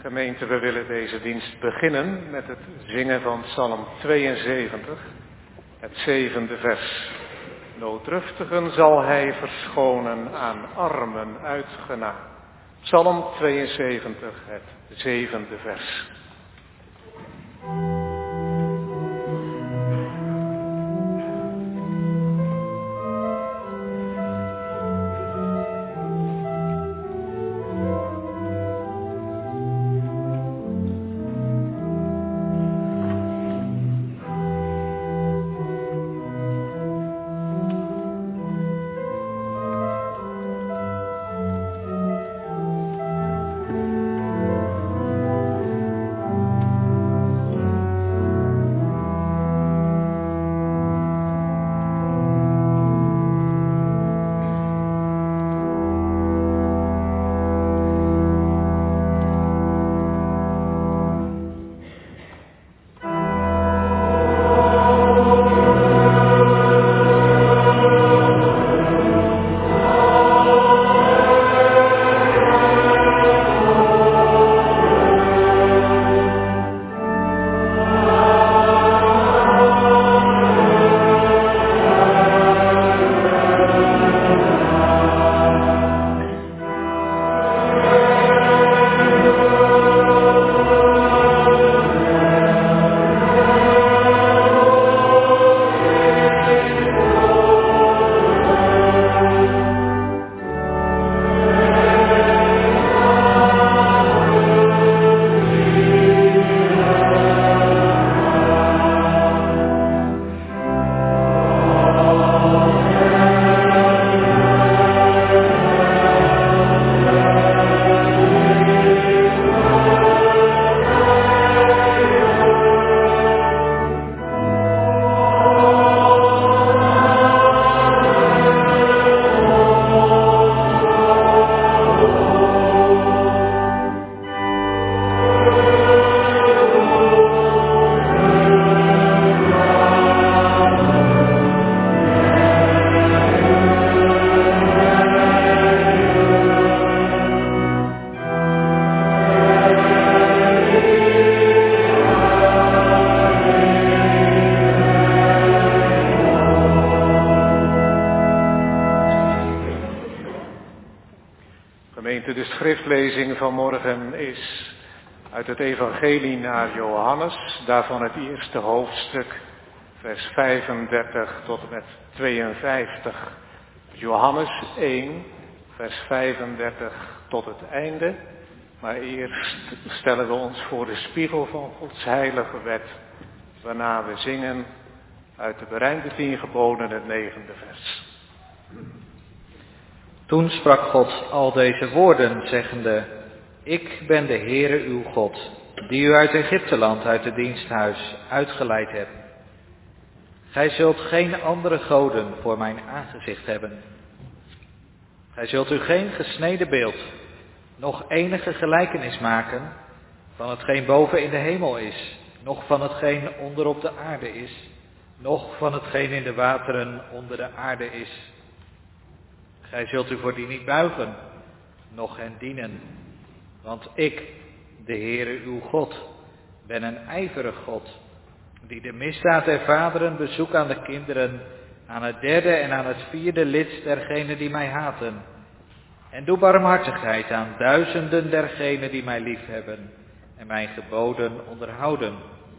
Gemeente, we willen deze dienst beginnen met het zingen van Psalm 72, het 7e vers. Nooddruftigen zal hij verschonen, aan armen uitgenaam. Psalm 72, het 7e vers. De schriftlezing van morgen is uit het evangelie naar Johannes, daarvan het eerste hoofdstuk, vers 35 tot en met 52. Johannes 1, vers 35 tot het einde. Maar eerst stellen we ons voor de spiegel van Gods heilige wet, waarna we zingen uit de berijmde 10 geboden, het 9e vers. Toen sprak God al deze woorden, zeggende: Ik ben de Heere uw God, die u uit Egypteland, uit het diensthuis, uitgeleid hebt. Gij zult geen andere goden voor mijn aangezicht hebben. Gij zult u geen gesneden beeld, noch enige gelijkenis maken van hetgeen boven in de hemel is, noch van hetgeen onder op de aarde is, noch van hetgeen in de wateren onder de aarde is. Gij zult u voor die niet buigen, noch hen dienen. Want ik, de Heere uw God, ben een ijverig God, die de misdaad der vaderen bezoekt aan de kinderen, aan het 3e en aan het 4e lid dergenen die mij haten. En doe barmhartigheid aan duizenden dergenen die mij liefhebben en mijn geboden onderhouden.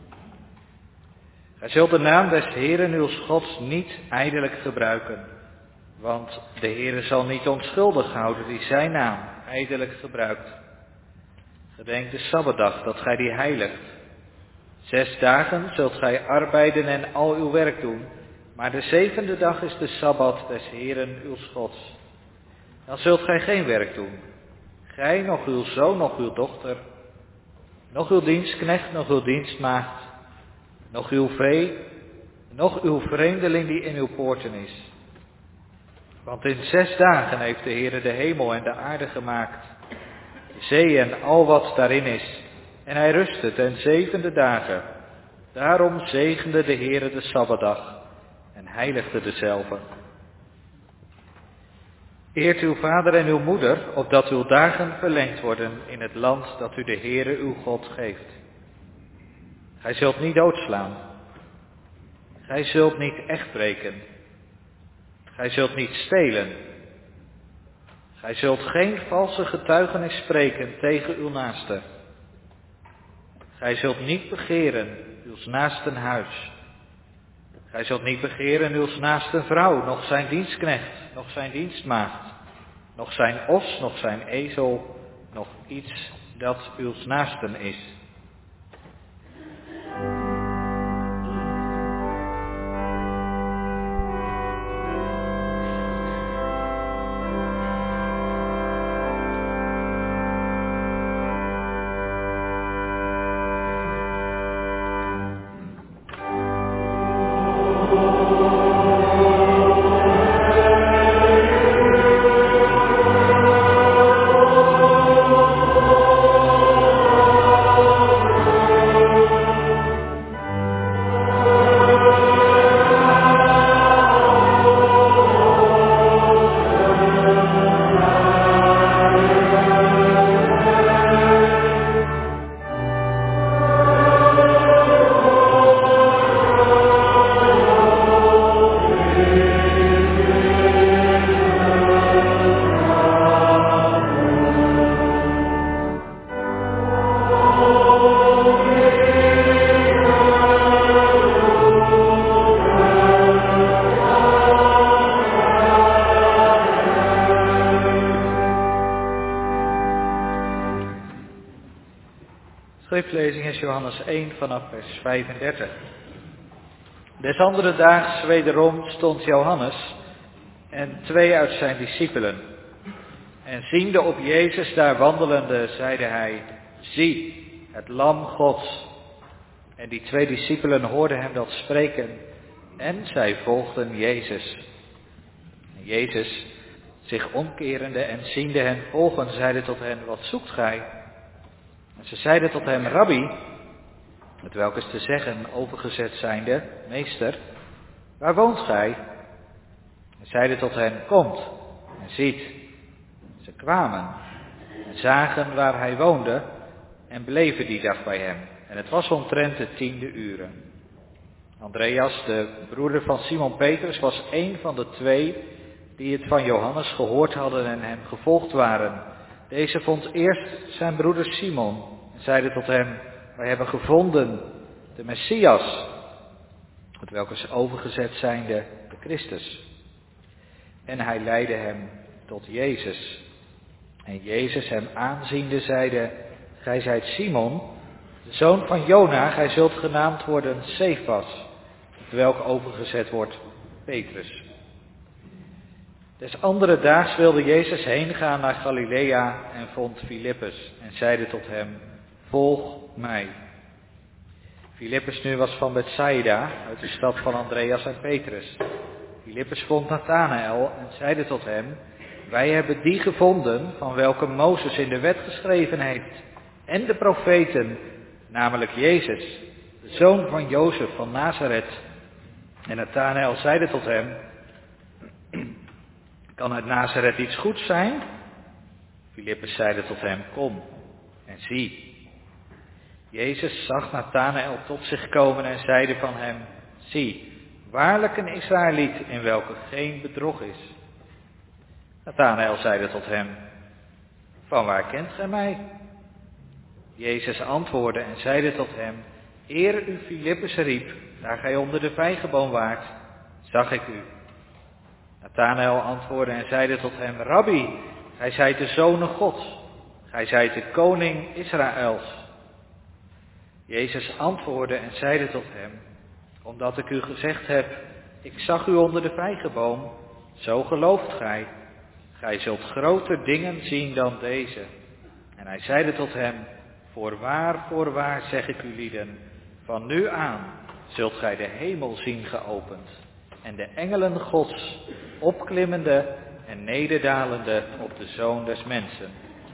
Gij zult de naam des Heeren uws Gods niet ijdelijk gebruiken. Want de Heere zal niet onschuldig houden die zijn naam ijdelijk gebruikt. Gedenk de Sabbatdag dat gij die heiligt. 6 dagen zult gij arbeiden en al uw werk doen, maar de 7e dag is de Sabbat des Heeren uws Gods. Dan zult gij geen werk doen, gij, noch uw zoon, noch uw dochter, noch uw dienstknecht, noch uw dienstmaagd, noch uw vee, noch uw vreemdeling die in uw poorten is. Want in 6 dagen heeft de Heere de hemel en de aarde gemaakt, de zee en al wat daarin is, en hij rustte ten 7e dagen. Daarom zegende de Heere de Sabbatdag en heiligde dezelve. Eert uw vader en uw moeder, opdat uw dagen verlengd worden in het land dat u de Heere uw God geeft. Gij zult niet doodslaan. Gij zult niet echtbreken. Gij zult niet stelen. Gij zult geen valse getuigenis spreken tegen uw naaste. Gij zult niet begeren uws naasten huis. Gij zult niet begeren uws naasten vrouw, noch zijn dienstknecht, noch zijn dienstmaagd, noch zijn os, noch zijn ezel, noch iets dat uws naasten is. Schriftlezing is Johannes 1 vanaf vers 35. Des andere daags wederom stond Johannes en 2 uit zijn discipelen. En ziende op Jezus daar wandelende, zeide hij, zie, het lam Gods. En die 2 discipelen hoorden hem dat spreken en zij volgden Jezus. En Jezus, zich omkerende en ziende hen volgen, zeide tot hen, wat zoekt gij? En ze zeiden tot hem, Rabbi, met welke is te zeggen, overgezet zijnde, meester, waar woont gij? En zeiden tot hen, komt en ziet. Ze kwamen en zagen waar hij woonde en bleven die dag bij hem. En het was omtrent de 10e uren. Andreas, de broeder van Simon Petrus, was een van de 2 die het van Johannes gehoord hadden en hem gevolgd waren. Deze vond eerst zijn broeder Simon en zeide tot hem, wij hebben gevonden de Messias, het welke is overgezet zijnde de Christus. En hij leidde hem tot Jezus. En Jezus hem aanziende zeide, gij zijt Simon, de zoon van Jona, gij zult genaamd worden Cephas, het welk overgezet wordt Petrus. Des andere daags wilde Jezus heen gaan naar Galilea en vond Filippus en zeide tot hem, volg mij. Filippus nu was van Bethsaida, uit de stad van Andreas en Petrus. Filippus vond Nathanael en zeide tot hem, wij hebben die gevonden van welke Mozes in de wet geschreven heeft en de profeten, namelijk Jezus, de zoon van Jozef van Nazareth. En Nathanael zeide tot hem, kan uit Nazareth iets goeds zijn? Filippus zeide tot hem, kom en zie. Jezus zag Nathanael tot zich komen en zeide van hem, zie, waarlijk een Israëliet in welke geen bedrog is. Nathanael zeide tot hem, van waar kent gij mij? Jezus antwoordde en zeide tot hem, eer u Filippus riep, daar gij onder de vijgenboom waart, zag ik u. Nathanael antwoordde en zeide tot hem, Rabbi, gij zijt de Zoon Gods, gij zijt de koning Israëls. Jezus antwoordde en zeide tot hem, omdat ik u gezegd heb, ik zag u onder de vijgenboom, zo gelooft gij. Gij zult groter dingen zien dan deze. En hij zeide tot hem, voorwaar zeg ik u lieden, van nu aan zult gij de hemel zien geopend en de engelen Gods opklimmende en nederdalende op de Zoon des Mensen.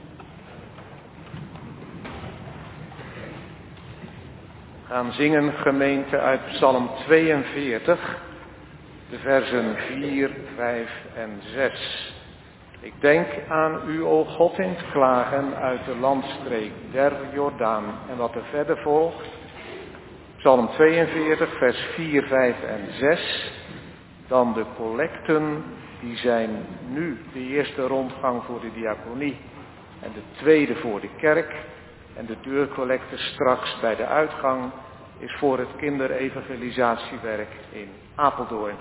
We gaan zingen, gemeente, uit Psalm 42, de versen 4, 5 en 6. Ik denk aan u, o God, in het klagen uit de landstreek der Jordaan. En wat er verder volgt, Psalm 42, vers 4, 5 en 6. Dan de collecten, die zijn nu de eerste rondgang voor de diaconie en de tweede voor de kerk. En de deurcollecte straks bij de uitgang is voor het kinderevangelisatiewerk in Apeldoorn.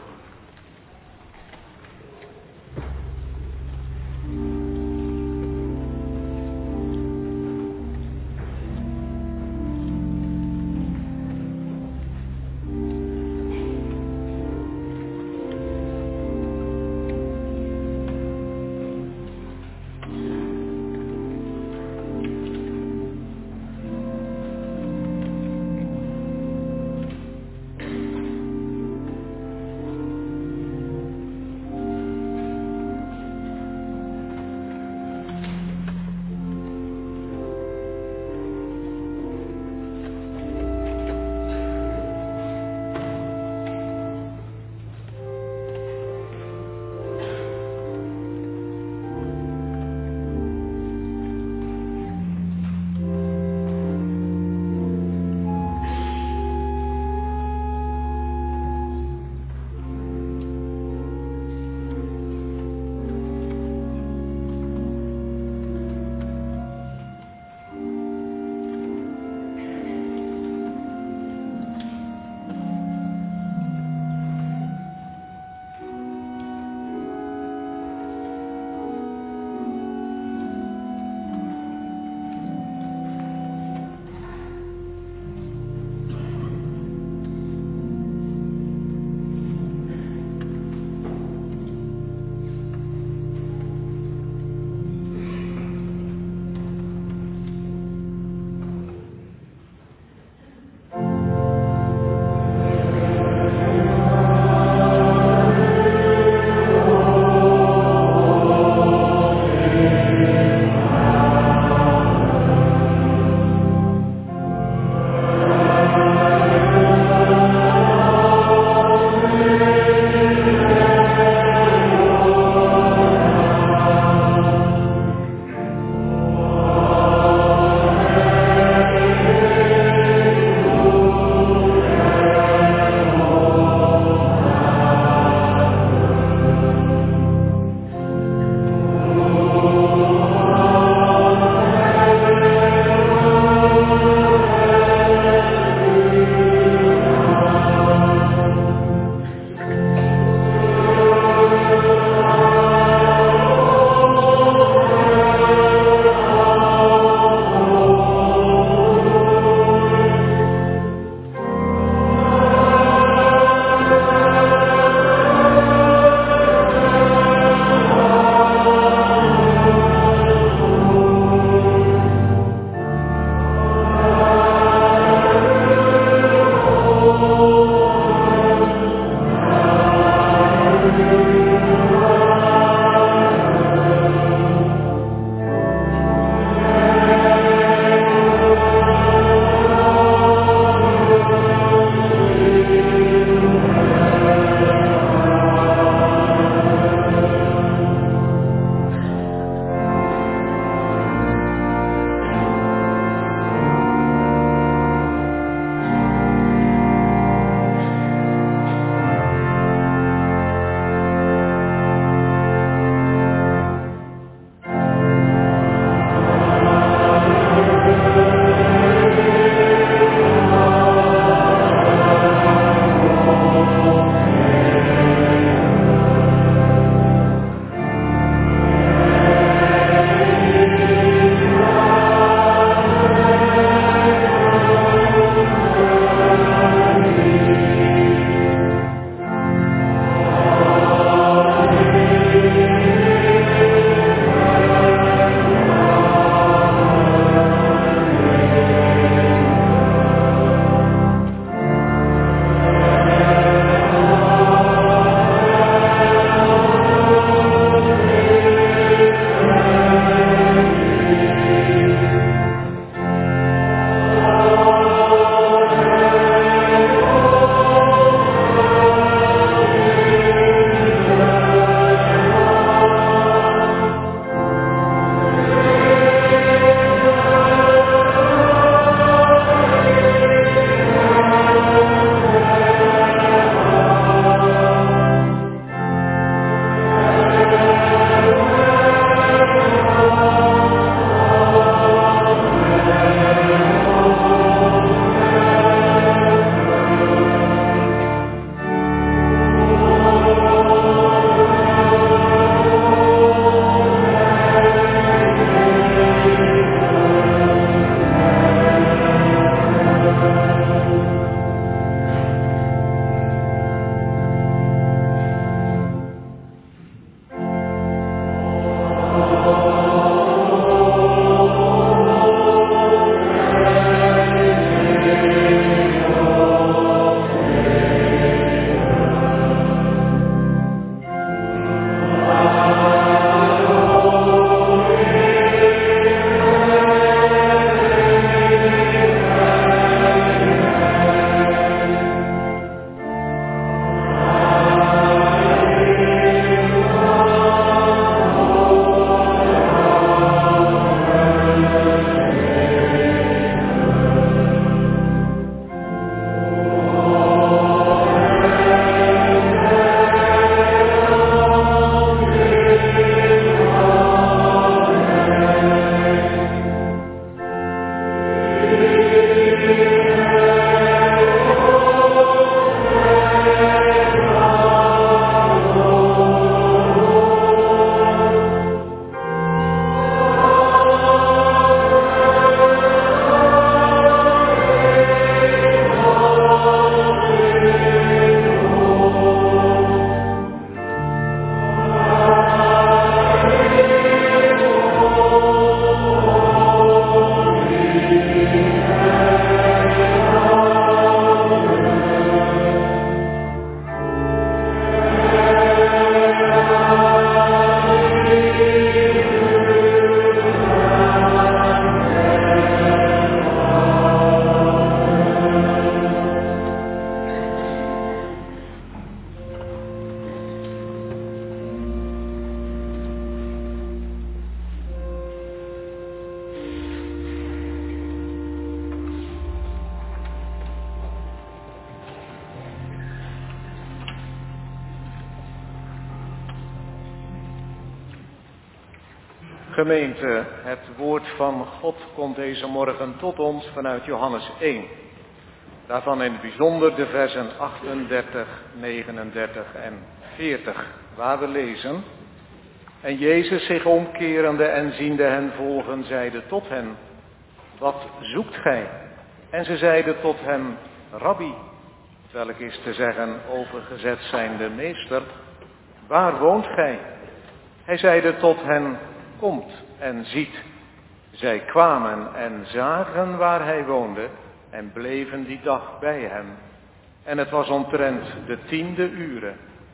Gemeente, het woord van God komt deze morgen tot ons vanuit Johannes 1. Daarvan in het bijzonder de versen 38, 39 en 40, waar we lezen. En Jezus zich omkerende en ziende hen volgen, zeide tot hen, wat zoekt gij? En ze zeiden tot hem, Rabbi, welk is te zeggen overgezet zijnde meester, waar woont gij? Hij zeide tot hen, komt en ziet. Zij kwamen en zagen waar hij woonde en bleven die dag bij hem. En het was omtrent de 10e ure.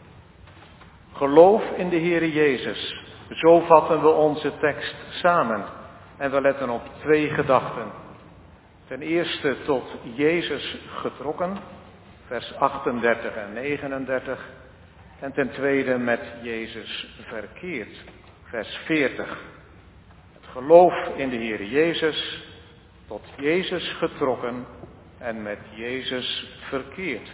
Geloof in de Heere Jezus. Zo vatten we onze tekst samen. En we letten op 2 gedachten. Ten eerste tot Jezus getrokken, vers 38 en 39. En ten tweede met Jezus verkeerd, vers 40. Het geloof in de Heere Jezus, tot Jezus getrokken en met Jezus verkeerd.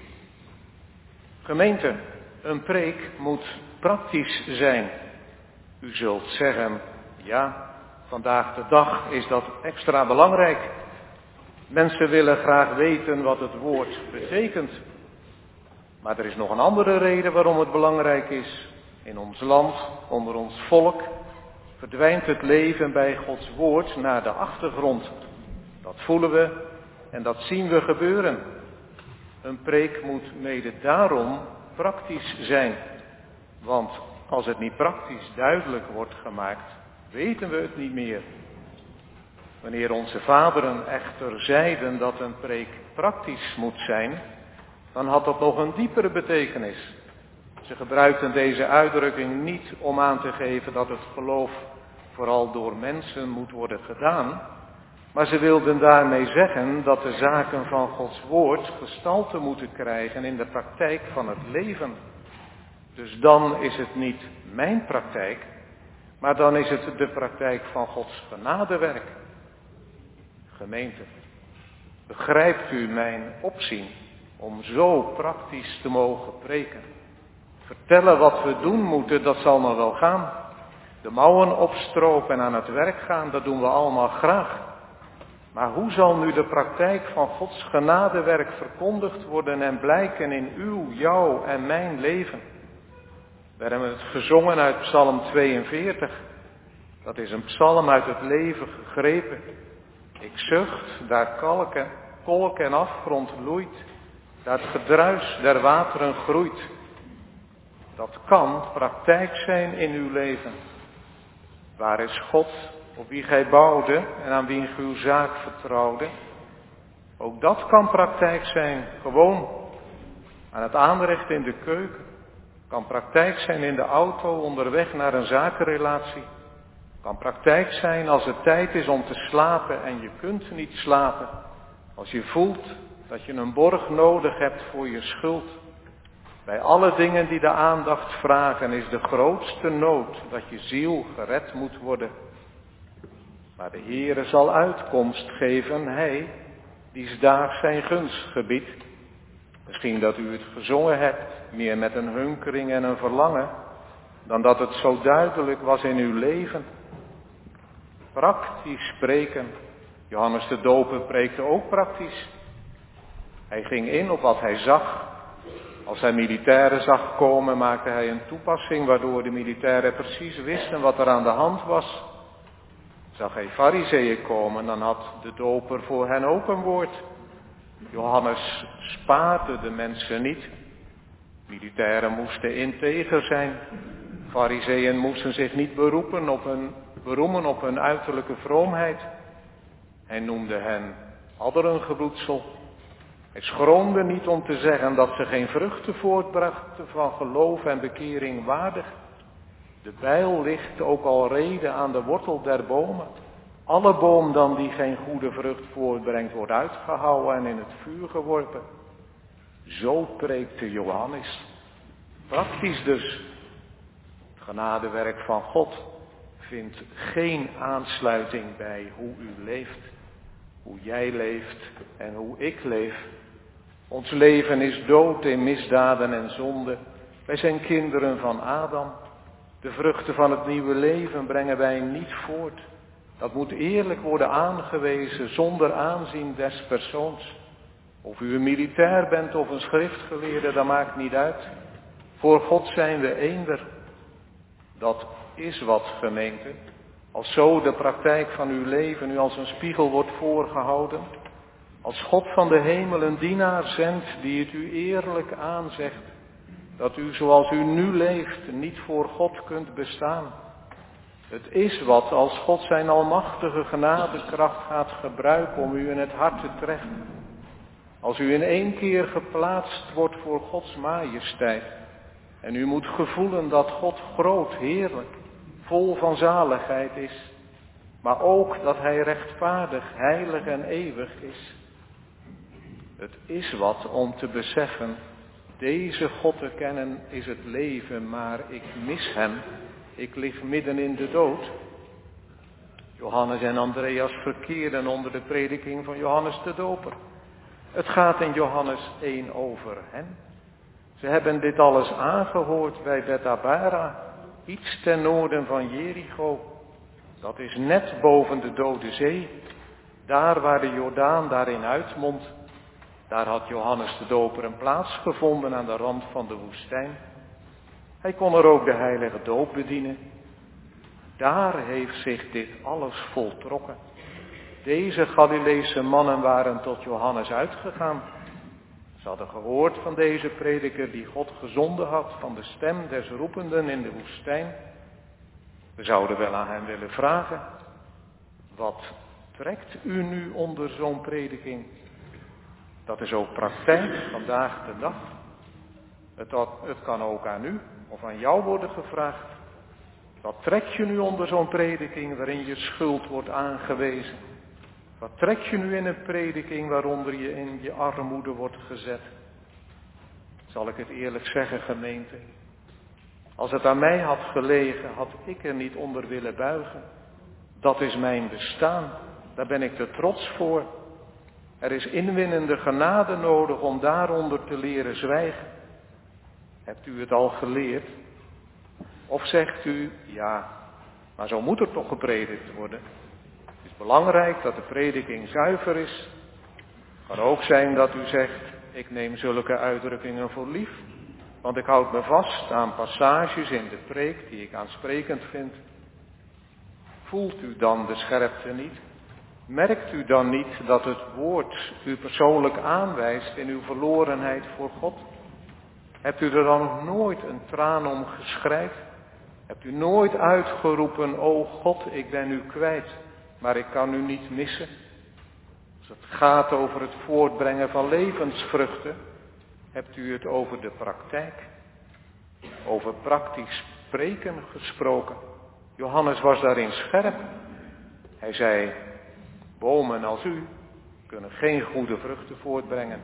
Gemeente, een preek moet praktisch zijn. U zult zeggen, ja, vandaag de dag is dat extra belangrijk. Mensen willen graag weten wat het woord betekent. Maar er is nog een andere reden waarom het belangrijk is. In ons land, onder ons volk, verdwijnt het leven bij Gods woord naar de achtergrond. Dat voelen we en dat zien we gebeuren. Een preek moet mede daarom praktisch zijn. Want als het niet praktisch duidelijk wordt gemaakt, weten we het niet meer. Wanneer onze vaderen echter zeiden dat een preek praktisch moet zijn, dan had dat nog een diepere betekenis. Ze gebruikten deze uitdrukking niet om aan te geven dat het geloof vooral door mensen moet worden gedaan, maar ze wilden daarmee zeggen dat de zaken van Gods woord gestalte moeten krijgen in de praktijk van het leven. Dus dan is het niet mijn praktijk, maar dan is het de praktijk van Gods genadewerk. Gemeente, begrijpt u mijn opzien om zo praktisch te mogen preken? Vertellen wat we doen moeten, dat zal nog wel gaan. De mouwen opstropen en aan het werk gaan, dat doen we allemaal graag. Maar hoe zal nu de praktijk van Gods genadewerk verkondigd worden en blijken in uw, jouw en mijn leven? We hebben het gezongen uit Psalm 42. Dat is een psalm uit het leven gegrepen. Ik zucht, daar kolk en afgrond loeit, daar het gedruis der wateren groeit. Dat kan praktijk zijn in uw leven. Waar is God, op wie gij bouwde en aan wie gij uw zaak vertrouwde? Ook dat kan praktijk zijn, gewoon aan het aanrecht in de keuken. Kan praktijk zijn in de auto onderweg naar een zakenrelatie. Kan praktijk zijn als het tijd is om te slapen en je kunt niet slapen. Als je voelt dat je een borg nodig hebt voor je schuld. Bij alle dingen die de aandacht vragen is de grootste nood dat je ziel gered moet worden. Maar de Heere zal uitkomst geven, Hij die daags zijn gunst gebiedt. Misschien dat u het gezongen hebt, meer met een hunkering en een verlangen, dan dat het zo duidelijk was in uw leven. Praktisch spreken. Johannes de Doper preekte ook praktisch. Hij ging in op wat hij zag. Als hij militairen zag komen, maakte hij een toepassing waardoor de militairen precies wisten wat er aan de hand was. Zag hij farizeeën komen, dan had de doper voor hen ook een woord. Johannes spaarde de mensen niet. Militairen moesten integer zijn. Farizeeën moesten zich niet beroemen op hun uiterlijke vroomheid. Hij noemde hen adderengebroedsel. Hij schroomde niet om te zeggen dat ze geen vruchten voortbrachten van geloof en bekering waardig. De bijl ligt ook al reden aan de wortel der bomen. Alle boom dan die geen goede vrucht voortbrengt wordt uitgehouwen en in het vuur geworpen. Zo preekte Johannes. Praktisch dus. Het genadewerk van God vindt geen aansluiting bij hoe u leeft, hoe jij leeft en hoe ik leef. Ons leven is dood in misdaden en zonde. Wij zijn kinderen van Adam. De vruchten van het nieuwe leven brengen wij niet voort. Dat moet eerlijk worden aangewezen zonder aanzien des persoons. Of u een militair bent of een schriftgeleerde, dat maakt niet uit. Voor God zijn we eender. Dat is wat, gemeente. Als zo de praktijk van uw leven u als een spiegel wordt voorgehouden. Als God van de hemel een dienaar zendt die het u eerlijk aanzegt. Dat u zoals u nu leeft niet voor God kunt bestaan. Het is wat als God zijn almachtige genadekracht gaat gebruiken om u in het hart te treffen. Als u in één keer geplaatst wordt voor Gods majesteit. En u moet gevoelen dat God groot, heerlijk, vol van zaligheid is. Maar ook dat hij rechtvaardig, heilig en eeuwig is. Het is wat om te beseffen, deze God te kennen is het leven, maar ik mis hem. Ik lig midden in de dood. Johannes en Andreas verkeerden onder de prediking van Johannes de Doper. Het gaat in Johannes 1 over hen. Ze hebben dit alles aangehoord bij Bethabara, iets ten noorden van Jericho. Dat is net boven de Dode Zee, daar waar de Jordaan daarin uitmondt. Daar had Johannes de Doper een plaats gevonden aan de rand van de woestijn. Hij kon er ook de heilige doop bedienen. Daar heeft zich dit alles voltrokken. Deze Galileese mannen waren tot Johannes uitgegaan. Ze hadden gehoord van deze prediker die God gezonden had, van de stem des roependen in de woestijn. We zouden wel aan hem willen vragen, wat trekt u nu onder zo'n prediking? Dat is ook praktijk vandaag de dag. Het kan ook aan u of aan jou worden gevraagd. Wat trek je nu onder zo'n prediking waarin je schuld wordt aangewezen? Wat trek je nu in een prediking waaronder je in je armoede wordt gezet? Zal ik het eerlijk zeggen, gemeente? Als het aan mij had gelegen, had ik er niet onder willen buigen. Dat is mijn bestaan. Daar ben ik te trots voor. Er is inwinnende genade nodig om daaronder te leren zwijgen. Hebt u het al geleerd? Of zegt u, ja, maar zo moet er toch gepredikt worden. Het is belangrijk dat de prediking zuiver is. Het kan ook zijn dat u zegt, ik neem zulke uitdrukkingen voor lief. Want ik houd me vast aan passages in de preek die ik aansprekend vind. Voelt u dan de scherpte niet? Merkt u dan niet dat het woord u persoonlijk aanwijst in uw verlorenheid voor God? Hebt u er dan nog nooit een traan om geschreid? Hebt u nooit uitgeroepen, o God, ik ben u kwijt, maar ik kan u niet missen? Als het gaat over het voortbrengen van levensvruchten, hebt u het over de praktijk, over praktisch spreken gesproken. Johannes was daarin scherp. Hij zei, bomen als u kunnen geen goede vruchten voortbrengen.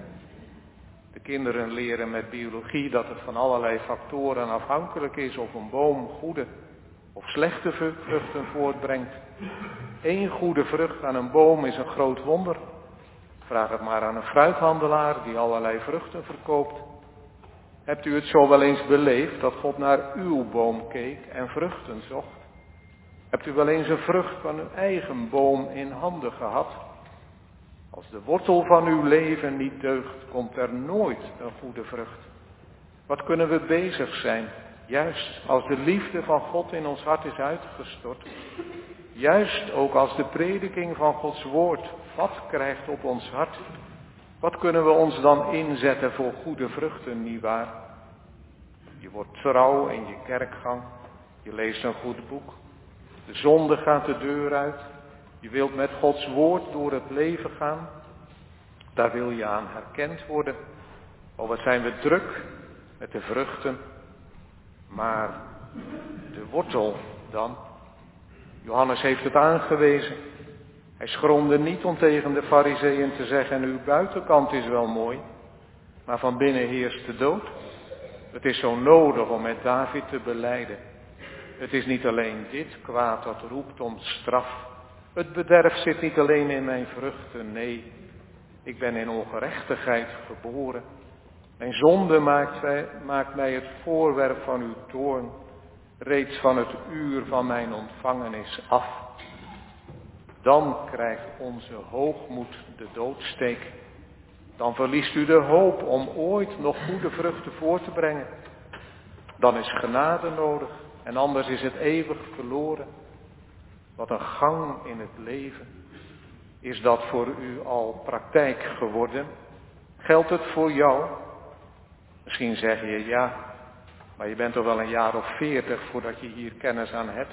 De kinderen leren met biologie dat het van allerlei factoren afhankelijk is of een boom goede of slechte vruchten voortbrengt. Eén goede vrucht aan een boom is een groot wonder. Vraag het maar aan een fruithandelaar die allerlei vruchten verkoopt. Hebt u het zo wel eens beleefd dat God naar uw boom keek en vruchten zocht? Hebt u wel eens een vrucht van uw eigen boom in handen gehad? Als de wortel van uw leven niet deugt, komt er nooit een goede vrucht. Wat kunnen we bezig zijn, juist als de liefde van God in ons hart is uitgestort. Juist ook als de prediking van Gods woord vat krijgt op ons hart. Wat kunnen we ons dan inzetten voor goede vruchten, nietwaar? Je wordt trouw in je kerkgang, je leest een goed boek. De zonde gaat de deur uit. Je wilt met Gods woord door het leven gaan. Daar wil je aan herkend worden. Oh, wat zijn we druk met de vruchten. Maar de wortel dan. Johannes heeft het aangewezen. Hij schroomde niet om tegen de Farizeeën te zeggen, uw buitenkant is wel mooi, maar van binnen heerst de dood. Het is zo nodig om met David te belijden. Het is niet alleen dit kwaad dat roept om straf. Het bederf zit niet alleen in mijn vruchten, nee. Ik ben in ongerechtigheid geboren. Mijn zonde maakt mij het voorwerp van uw toorn. reeds van het uur van mijn ontvangenis af. Dan krijgt onze hoogmoed de doodsteek. Dan verliest u de hoop om ooit nog goede vruchten voor te brengen. Dan is genade nodig en anders is het eeuwig verloren. Wat een gang in het leven. Is dat voor u al praktijk geworden? Geldt het voor jou? Misschien zeg je ja, maar je bent toch wel een jaar of 40 voordat je hier kennis aan hebt.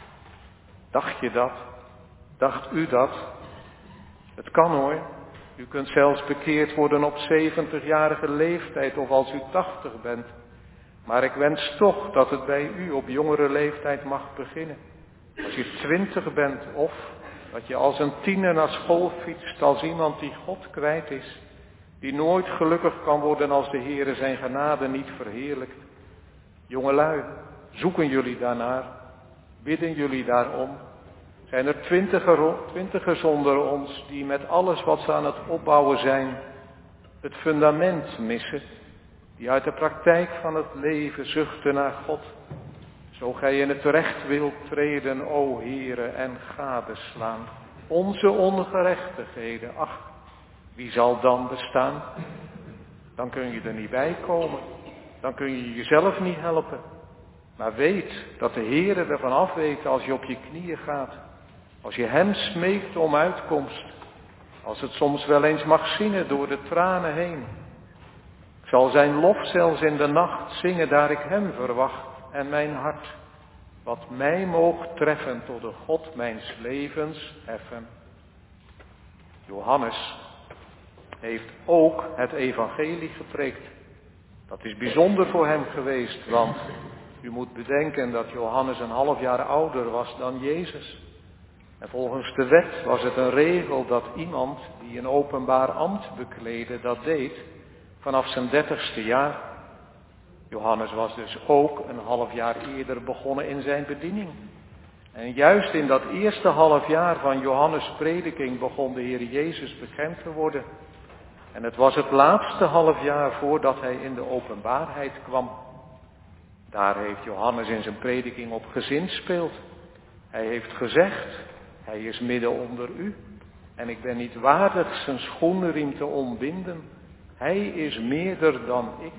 Dacht je dat? Dacht u dat? Het kan hoor. U kunt zelfs bekeerd worden op 70-jarige leeftijd of als u 80 bent. Maar ik wens toch dat het bij u op jongere leeftijd mag beginnen. Als je 20 bent of dat je als een tiener naar school fietst als iemand die God kwijt is. Die nooit gelukkig kan worden als de Heere zijn genade niet verheerlijkt. Jongelui, zoeken jullie daarnaar? Bidden jullie daarom? Zijn er twintigers onder ons die met alles wat ze aan het opbouwen zijn, het fundament missen? Die uit de praktijk van het leven zuchten naar God. Zo gij in het recht wilt treden, o Heere, en gadeslaan onze ongerechtigheden. Ach, wie zal dan bestaan? Dan kun je er niet bij komen. Dan kun je jezelf niet helpen. Maar weet dat de Heere ervan af weet als je op je knieën gaat. Als je hem smeekt om uitkomst. Als het soms wel eens mag zingen door de tranen heen. Ik zal zijn lof zelfs in de nacht zingen, daar ik hem verwacht en mijn hart. Wat mij moogt treffen tot de God mijns levens heffen. Johannes heeft ook het evangelie gepreekt. Dat is bijzonder voor hem geweest, want u moet bedenken dat Johannes een half jaar ouder was dan Jezus. En volgens de wet was het een regel dat iemand die een openbaar ambt bekleedde dat deed vanaf zijn 30ste jaar. Johannes was dus ook een half jaar eerder begonnen in zijn bediening. En juist in dat eerste half jaar van Johannes' prediking begon de Heer Jezus bekend te worden. En het was het laatste half jaar voordat hij in de openbaarheid kwam. Daar heeft Johannes in zijn prediking op gezinspeeld. Hij heeft gezegd, hij is midden onder u. En ik ben niet waardig zijn schoenriem te ontbinden. Hij is meerder dan ik.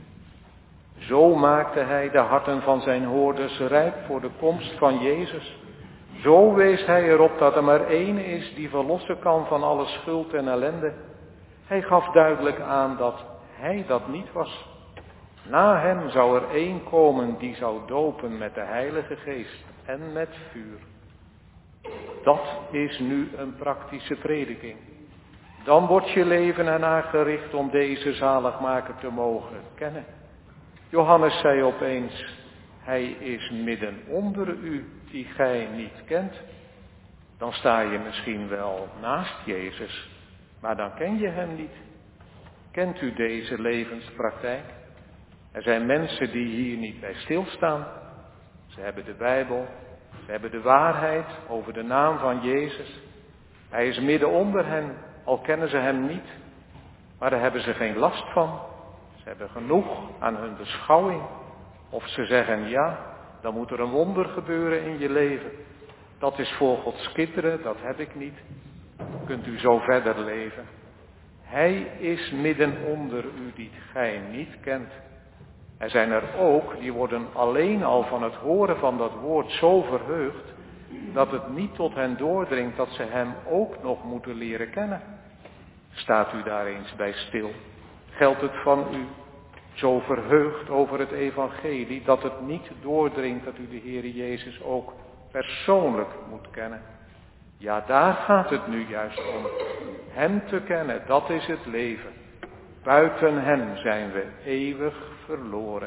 Zo maakte hij de harten van zijn hoorders rijp voor de komst van Jezus. Zo wees hij erop dat er maar één is die verlossen kan van alle schuld en ellende. Hij gaf duidelijk aan dat hij dat niet was. Na hem zou er één komen die zou dopen met de Heilige Geest en met vuur. Dat is nu een praktische prediking. Dan wordt je leven ernaar gericht om deze zaligmaker te mogen kennen. Johannes zei opeens, hij is midden onder u die gij niet kent. Dan sta je misschien wel naast Jezus, maar dan ken je hem niet. Kent u deze levenspraktijk? Er zijn mensen die hier niet bij stilstaan. Ze hebben de Bijbel, ze hebben de waarheid over de naam van Jezus. Hij is midden onder hen, al kennen ze hem niet, maar daar hebben ze geen last van. Ze hebben genoeg aan hun beschouwing. Of ze zeggen ja, dan moet er een wonder gebeuren in je leven. Dat is voor Gods kinderen, dat heb ik niet. Kunt u zo verder leven. Hij is midden onder u die gij niet kent. Er zijn er ook, die worden alleen al van het horen van dat woord zo verheugd, dat het niet tot hen doordringt dat ze hem ook nog moeten leren kennen. Staat u daar eens bij stil? Geldt het van u zo verheugd over het evangelie, dat het niet doordringt dat u de Heer Jezus ook persoonlijk moet kennen? Ja, daar gaat het nu juist om. Hem te kennen, dat is het leven. Buiten hem zijn we eeuwig verloren.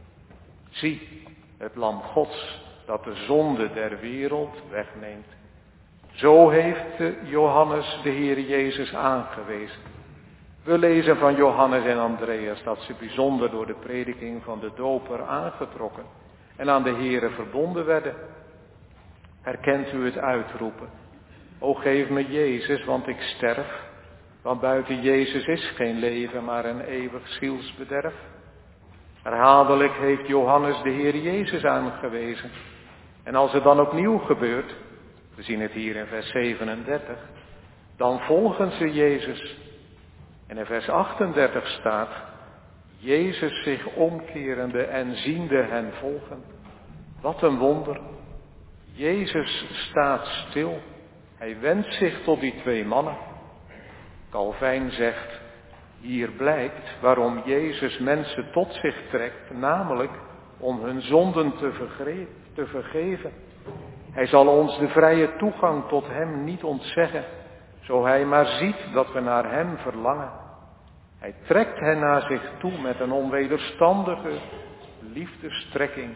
Zie, het lam Gods dat de zonde der wereld wegneemt. Zo heeft Johannes de Heer Jezus aangewezen. We lezen van Johannes en Andreas dat ze bijzonder door de prediking van de doper aangetrokken en aan de Heere verbonden werden. Herkent u het uitroepen? O geef me Jezus, want ik sterf. Want buiten Jezus is geen leven, maar een eeuwig zielsbederf. Herhaaldelijk heeft Johannes de Heer Jezus aangewezen. En als het dan opnieuw gebeurt, we zien het hier in vers 37, dan volgen ze Jezus. En in vers 38 staat, Jezus zich omkerende en ziende hen volgen. Wat een wonder. Jezus staat stil. Hij wendt zich tot die twee mannen. Calvijn zegt, hier blijkt waarom Jezus mensen tot zich trekt, namelijk om hun zonden te vergeven. Hij zal ons de vrije toegang tot hem niet ontzeggen, zo hij maar ziet dat we naar hem verlangen. Hij trekt hen naar zich toe met een onwederstandige liefdestrekking.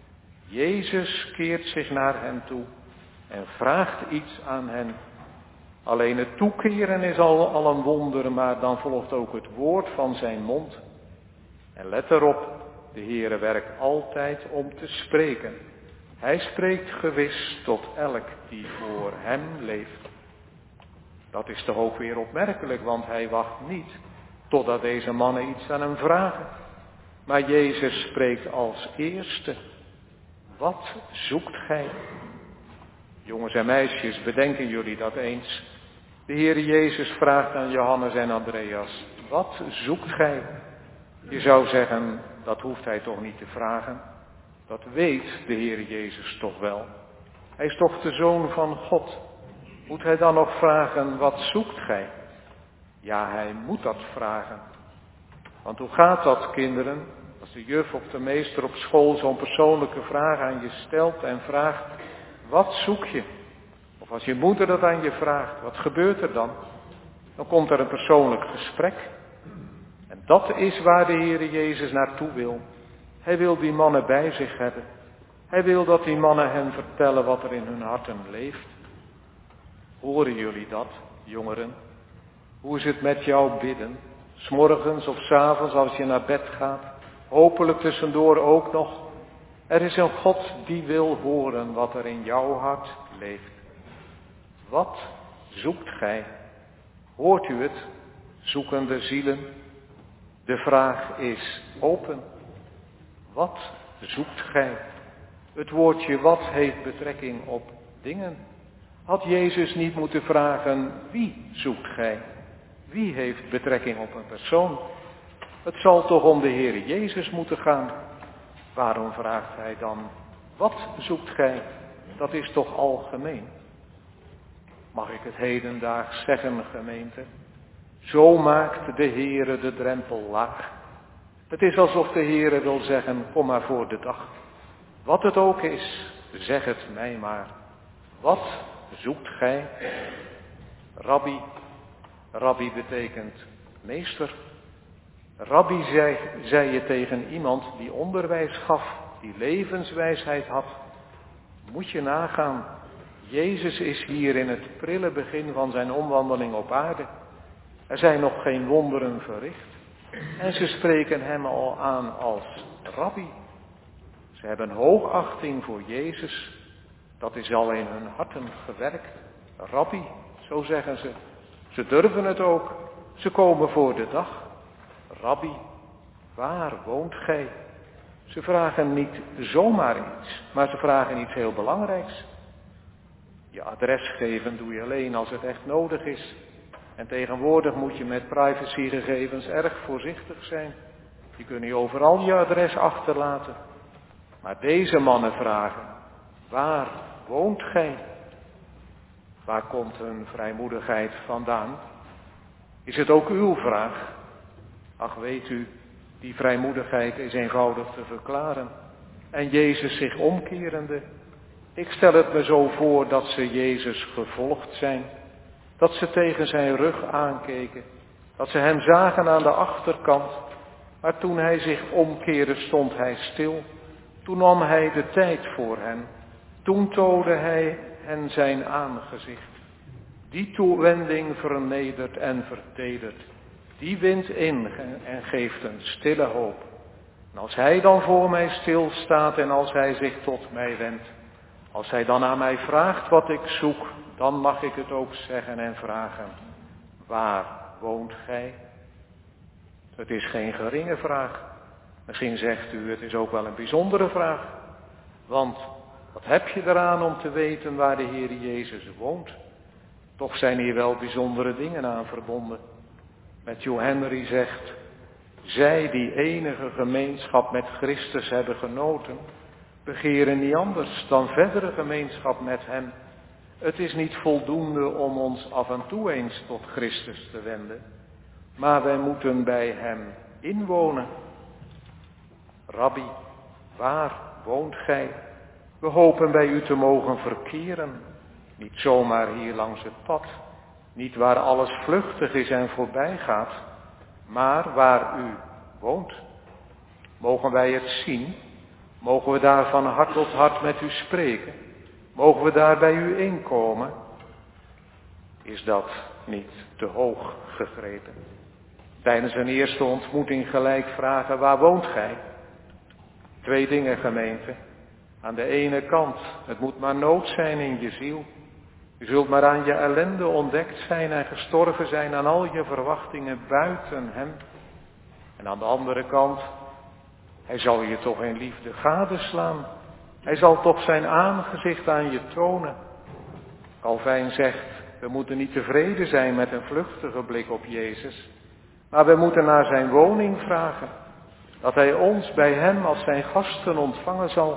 Jezus keert zich naar hen toe en vraagt iets aan hen. Alleen het toekeren is al een wonder, maar dan volgt ook het woord van zijn mond. En let erop, de Heere werkt altijd om te spreken. Hij spreekt gewis tot elk die voor hem leeft. Dat is toch ook weer opmerkelijk, want hij wacht niet totdat deze mannen iets aan hem vragen. Maar Jezus spreekt als eerste. Wat zoekt gij? Jongens en meisjes, bedenken jullie dat eens? De Heer Jezus vraagt aan Johannes en Andreas, wat zoekt gij? Je zou zeggen, dat hoeft hij toch niet te vragen? Dat weet de Heer Jezus toch wel? Hij is toch de Zoon van God? Moet hij dan nog vragen, wat zoekt gij? Ja, hij moet dat vragen. Want hoe gaat dat, kinderen? Als de juf of de meester op school zo'n persoonlijke vraag aan je stelt en vraagt, wat zoek je? Of als je moeder dat aan je vraagt, wat gebeurt er dan? Dan komt er een persoonlijk gesprek. En dat is waar de Heer Jezus naartoe wil. Hij wil die mannen bij zich hebben. Hij wil dat die mannen hen vertellen wat er in hun harten leeft. Horen jullie dat, jongeren? Hoe is het met jouw bidden? 's Morgens of 's avonds als je naar bed gaat? Hopelijk tussendoor ook nog. Er is een God die wil horen wat er in jouw hart leeft. Wat zoekt gij? Hoort u het, zoekende zielen? De vraag is open. Wat zoekt gij? Het woordje wat heeft betrekking op dingen. Had Jezus niet moeten vragen, wie zoekt gij? Wie heeft betrekking op een persoon? Het zal toch om de Heer Jezus moeten gaan. Waarom vraagt hij dan, wat zoekt gij? Dat is toch algemeen? Mag ik het hedendaags zeggen, gemeente? Zo maakt de Heere de drempel laag. Het is alsof de Heere wil zeggen, kom maar voor de dag. Wat het ook is, zeg het mij maar. Wat zoekt gij? Rabbi. Rabbi betekent meester. Rabbi zei je tegen iemand die onderwijs gaf, die levenswijsheid had. Moet je nagaan. Jezus is hier in het prille begin van zijn omwandeling op aarde. Er zijn nog geen wonderen verricht. En ze spreken hem al aan als rabbi. Ze hebben hoogachting voor Jezus. Dat is al in hun harten gewerkt. Rabbi, zo zeggen ze. Ze durven het ook. Ze komen voor de dag. Rabbi, waar woont gij? Ze vragen niet zomaar iets, maar ze vragen iets heel belangrijks. Je adres geven doe je alleen als het echt nodig is. En tegenwoordig moet je met privacygegevens erg voorzichtig zijn. Je kunt niet overal je adres achterlaten. Maar deze mannen vragen, waar woont gij? Waar komt hun vrijmoedigheid vandaan? Is het ook uw vraag? Ach, weet u, die vrijmoedigheid is eenvoudig te verklaren. En Jezus zich omkerende. Ik stel het me zo voor dat ze Jezus gevolgd zijn. Dat ze tegen zijn rug aankeken. Dat ze hem zagen aan de achterkant. Maar toen hij zich omkeerde stond hij stil. Toen nam hij de tijd voor hen. Toen toonde hij hen zijn aangezicht. Die toewending vernedert en vertedert. Die wint in en geeft een stille hoop. En als hij dan voor mij stilstaat en als hij zich tot mij wendt. Als hij dan aan mij vraagt wat ik zoek, dan mag ik het ook zeggen en vragen. Waar woont gij? Het is geen geringe vraag. Misschien zegt u, het is ook wel een bijzondere vraag. Want wat heb je eraan om te weten waar de Heer Jezus woont? Toch zijn hier wel bijzondere dingen aan verbonden. Matthew Henry zegt, zij die enige gemeenschap met Christus hebben genoten, begeren niet anders dan verdere gemeenschap met Hem. Het is niet voldoende om ons af en toe eens tot Christus te wenden, maar wij moeten bij Hem inwonen. Rabbi, waar woont gij? We hopen bij u te mogen verkeren. Niet zomaar hier langs het pad, niet waar alles vluchtig is en voorbij gaat, maar waar u woont. Mogen wij het zien? Mogen we daar van hart tot hart met u spreken? Mogen we daar bij u inkomen? Is dat niet te hoog gegrepen? Tijdens een eerste ontmoeting gelijk vragen, waar woont gij? 2 dingen, gemeente. Aan de ene kant, het moet maar nood zijn in je ziel. Je zult maar aan je ellende ontdekt zijn en gestorven zijn aan al je verwachtingen buiten Hem. En aan de andere kant, Hij zal je toch in liefde gadeslaan. Hij zal toch zijn aangezicht aan je tonen. Calvijn zegt, we moeten niet tevreden zijn met een vluchtige blik op Jezus, maar we moeten naar zijn woning vragen. Dat Hij ons bij Hem als zijn gasten ontvangen zal.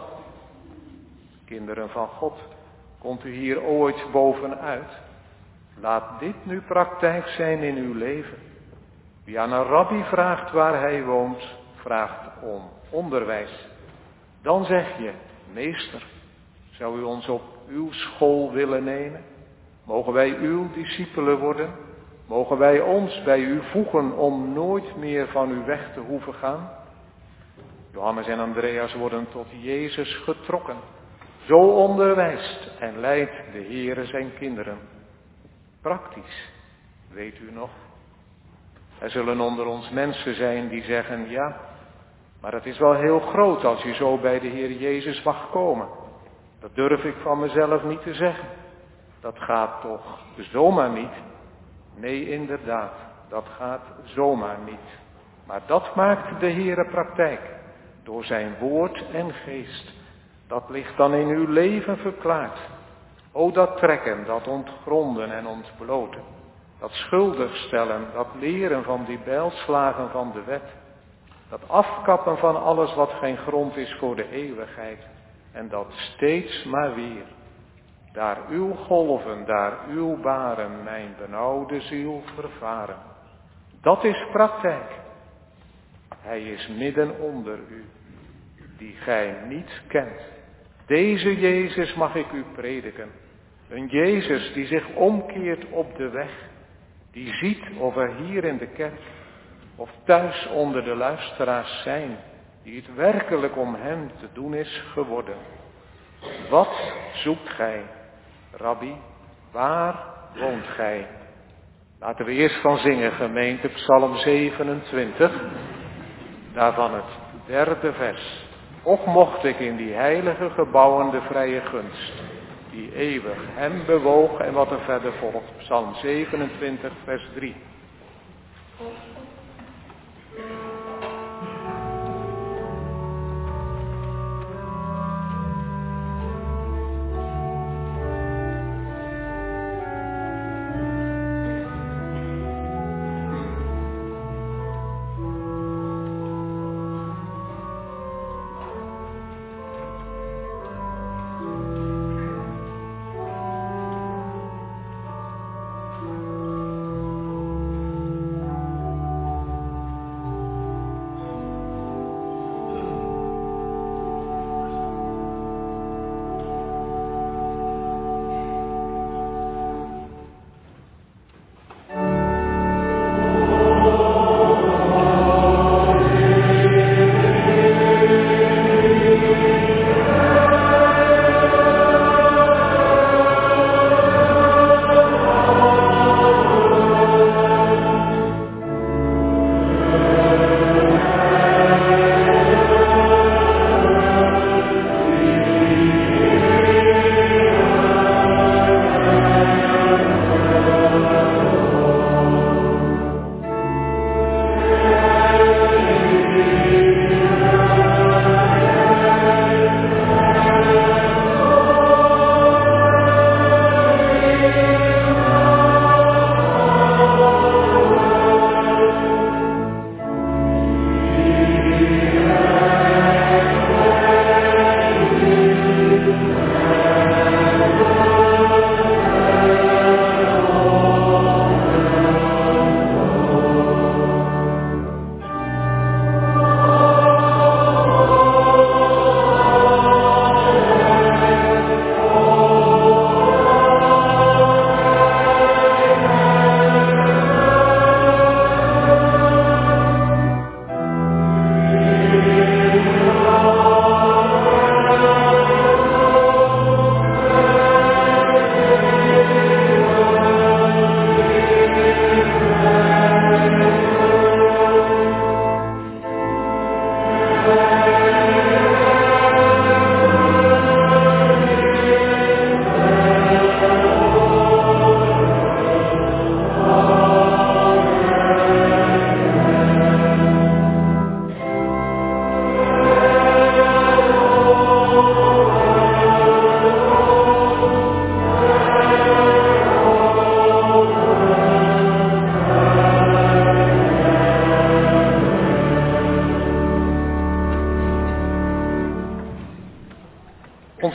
Kinderen van God, komt u hier ooit bovenuit? Laat dit nu praktijk zijn in uw leven. Wie aan een rabbi vraagt waar hij woont, vraagt om onderwijs. Dan zeg je, meester, zou u ons op uw school willen nemen? Mogen wij uw discipelen worden? Mogen wij ons bij u voegen om nooit meer van u weg te hoeven gaan? Johannes en Andreas worden tot Jezus getrokken. Zo onderwijst en leidt de Heere zijn kinderen. Praktisch, weet u nog? Er zullen onder ons mensen zijn die zeggen, ja, maar het is wel heel groot als je zo bij de Heer Jezus mag komen. Dat durf ik van mezelf niet te zeggen. Dat gaat toch zomaar niet? Nee, inderdaad, dat gaat zomaar niet. Maar dat maakt de Heere praktijk, door zijn woord en geest. Dat ligt dan in uw leven verklaard. O, dat trekken, dat ontgronden en ontbloten. Dat schuldig stellen, dat leren van die bijlslagen van de wet. Dat afkappen van alles wat geen grond is voor de eeuwigheid. En dat steeds maar weer. Daar uw golven, daar uw baren, mijn benauwde ziel vervaren. Dat is praktijk. Hij is midden onder u, die gij niet kent. Deze Jezus mag ik u prediken. Een Jezus die zich omkeert op de weg. Die ziet of er hier in de kerk of thuis onder de luisteraars zijn. Die het werkelijk om hem te doen is geworden. Wat zoekt gij, Rabbi? Waar woont gij? Laten we eerst van zingen, gemeente, Psalm 27. Daarvan het 3e vers. Och mocht ik in die heilige gebouwen de vrije gunst, die eeuwig hem bewoog en wat er verder volgt. Psalm 27, vers 3.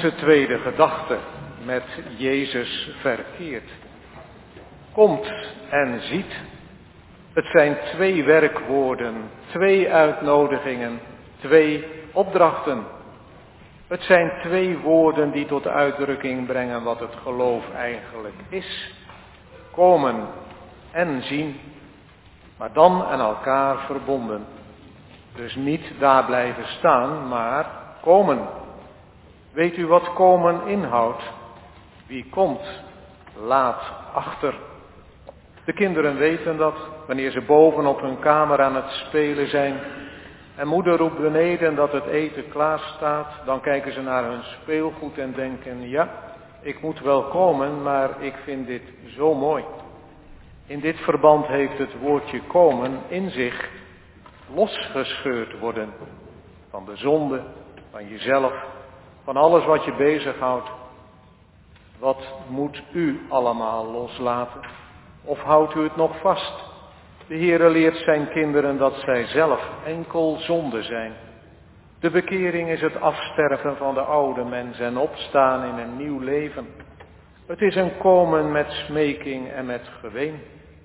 onze tweede gedachte met Jezus verkeerd. Komt en ziet. Het zijn 2 werkwoorden, 2 uitnodigingen, 2 opdrachten. Het zijn 2 woorden die tot uitdrukking brengen wat het geloof eigenlijk is. Komen en zien, maar dan aan elkaar verbonden. Dus niet daar blijven staan, maar komen. Weet u wat komen inhoudt? Wie komt, laat achter. De kinderen weten dat, wanneer ze boven op hun kamer aan het spelen zijn en moeder roept beneden dat het eten klaar staat, dan kijken ze naar hun speelgoed en denken, ja, ik moet wel komen, maar ik vind dit zo mooi. In dit verband heeft het woordje komen in zich losgescheurd worden van de zonde, van jezelf, van alles wat je bezighoudt. Wat moet u allemaal loslaten? Of houdt u het nog vast? De Heere leert zijn kinderen dat zij zelf enkel zonde zijn. De bekering is het afsterven van de oude mens en opstaan in een nieuw leven. Het is een komen met smeking en met geween.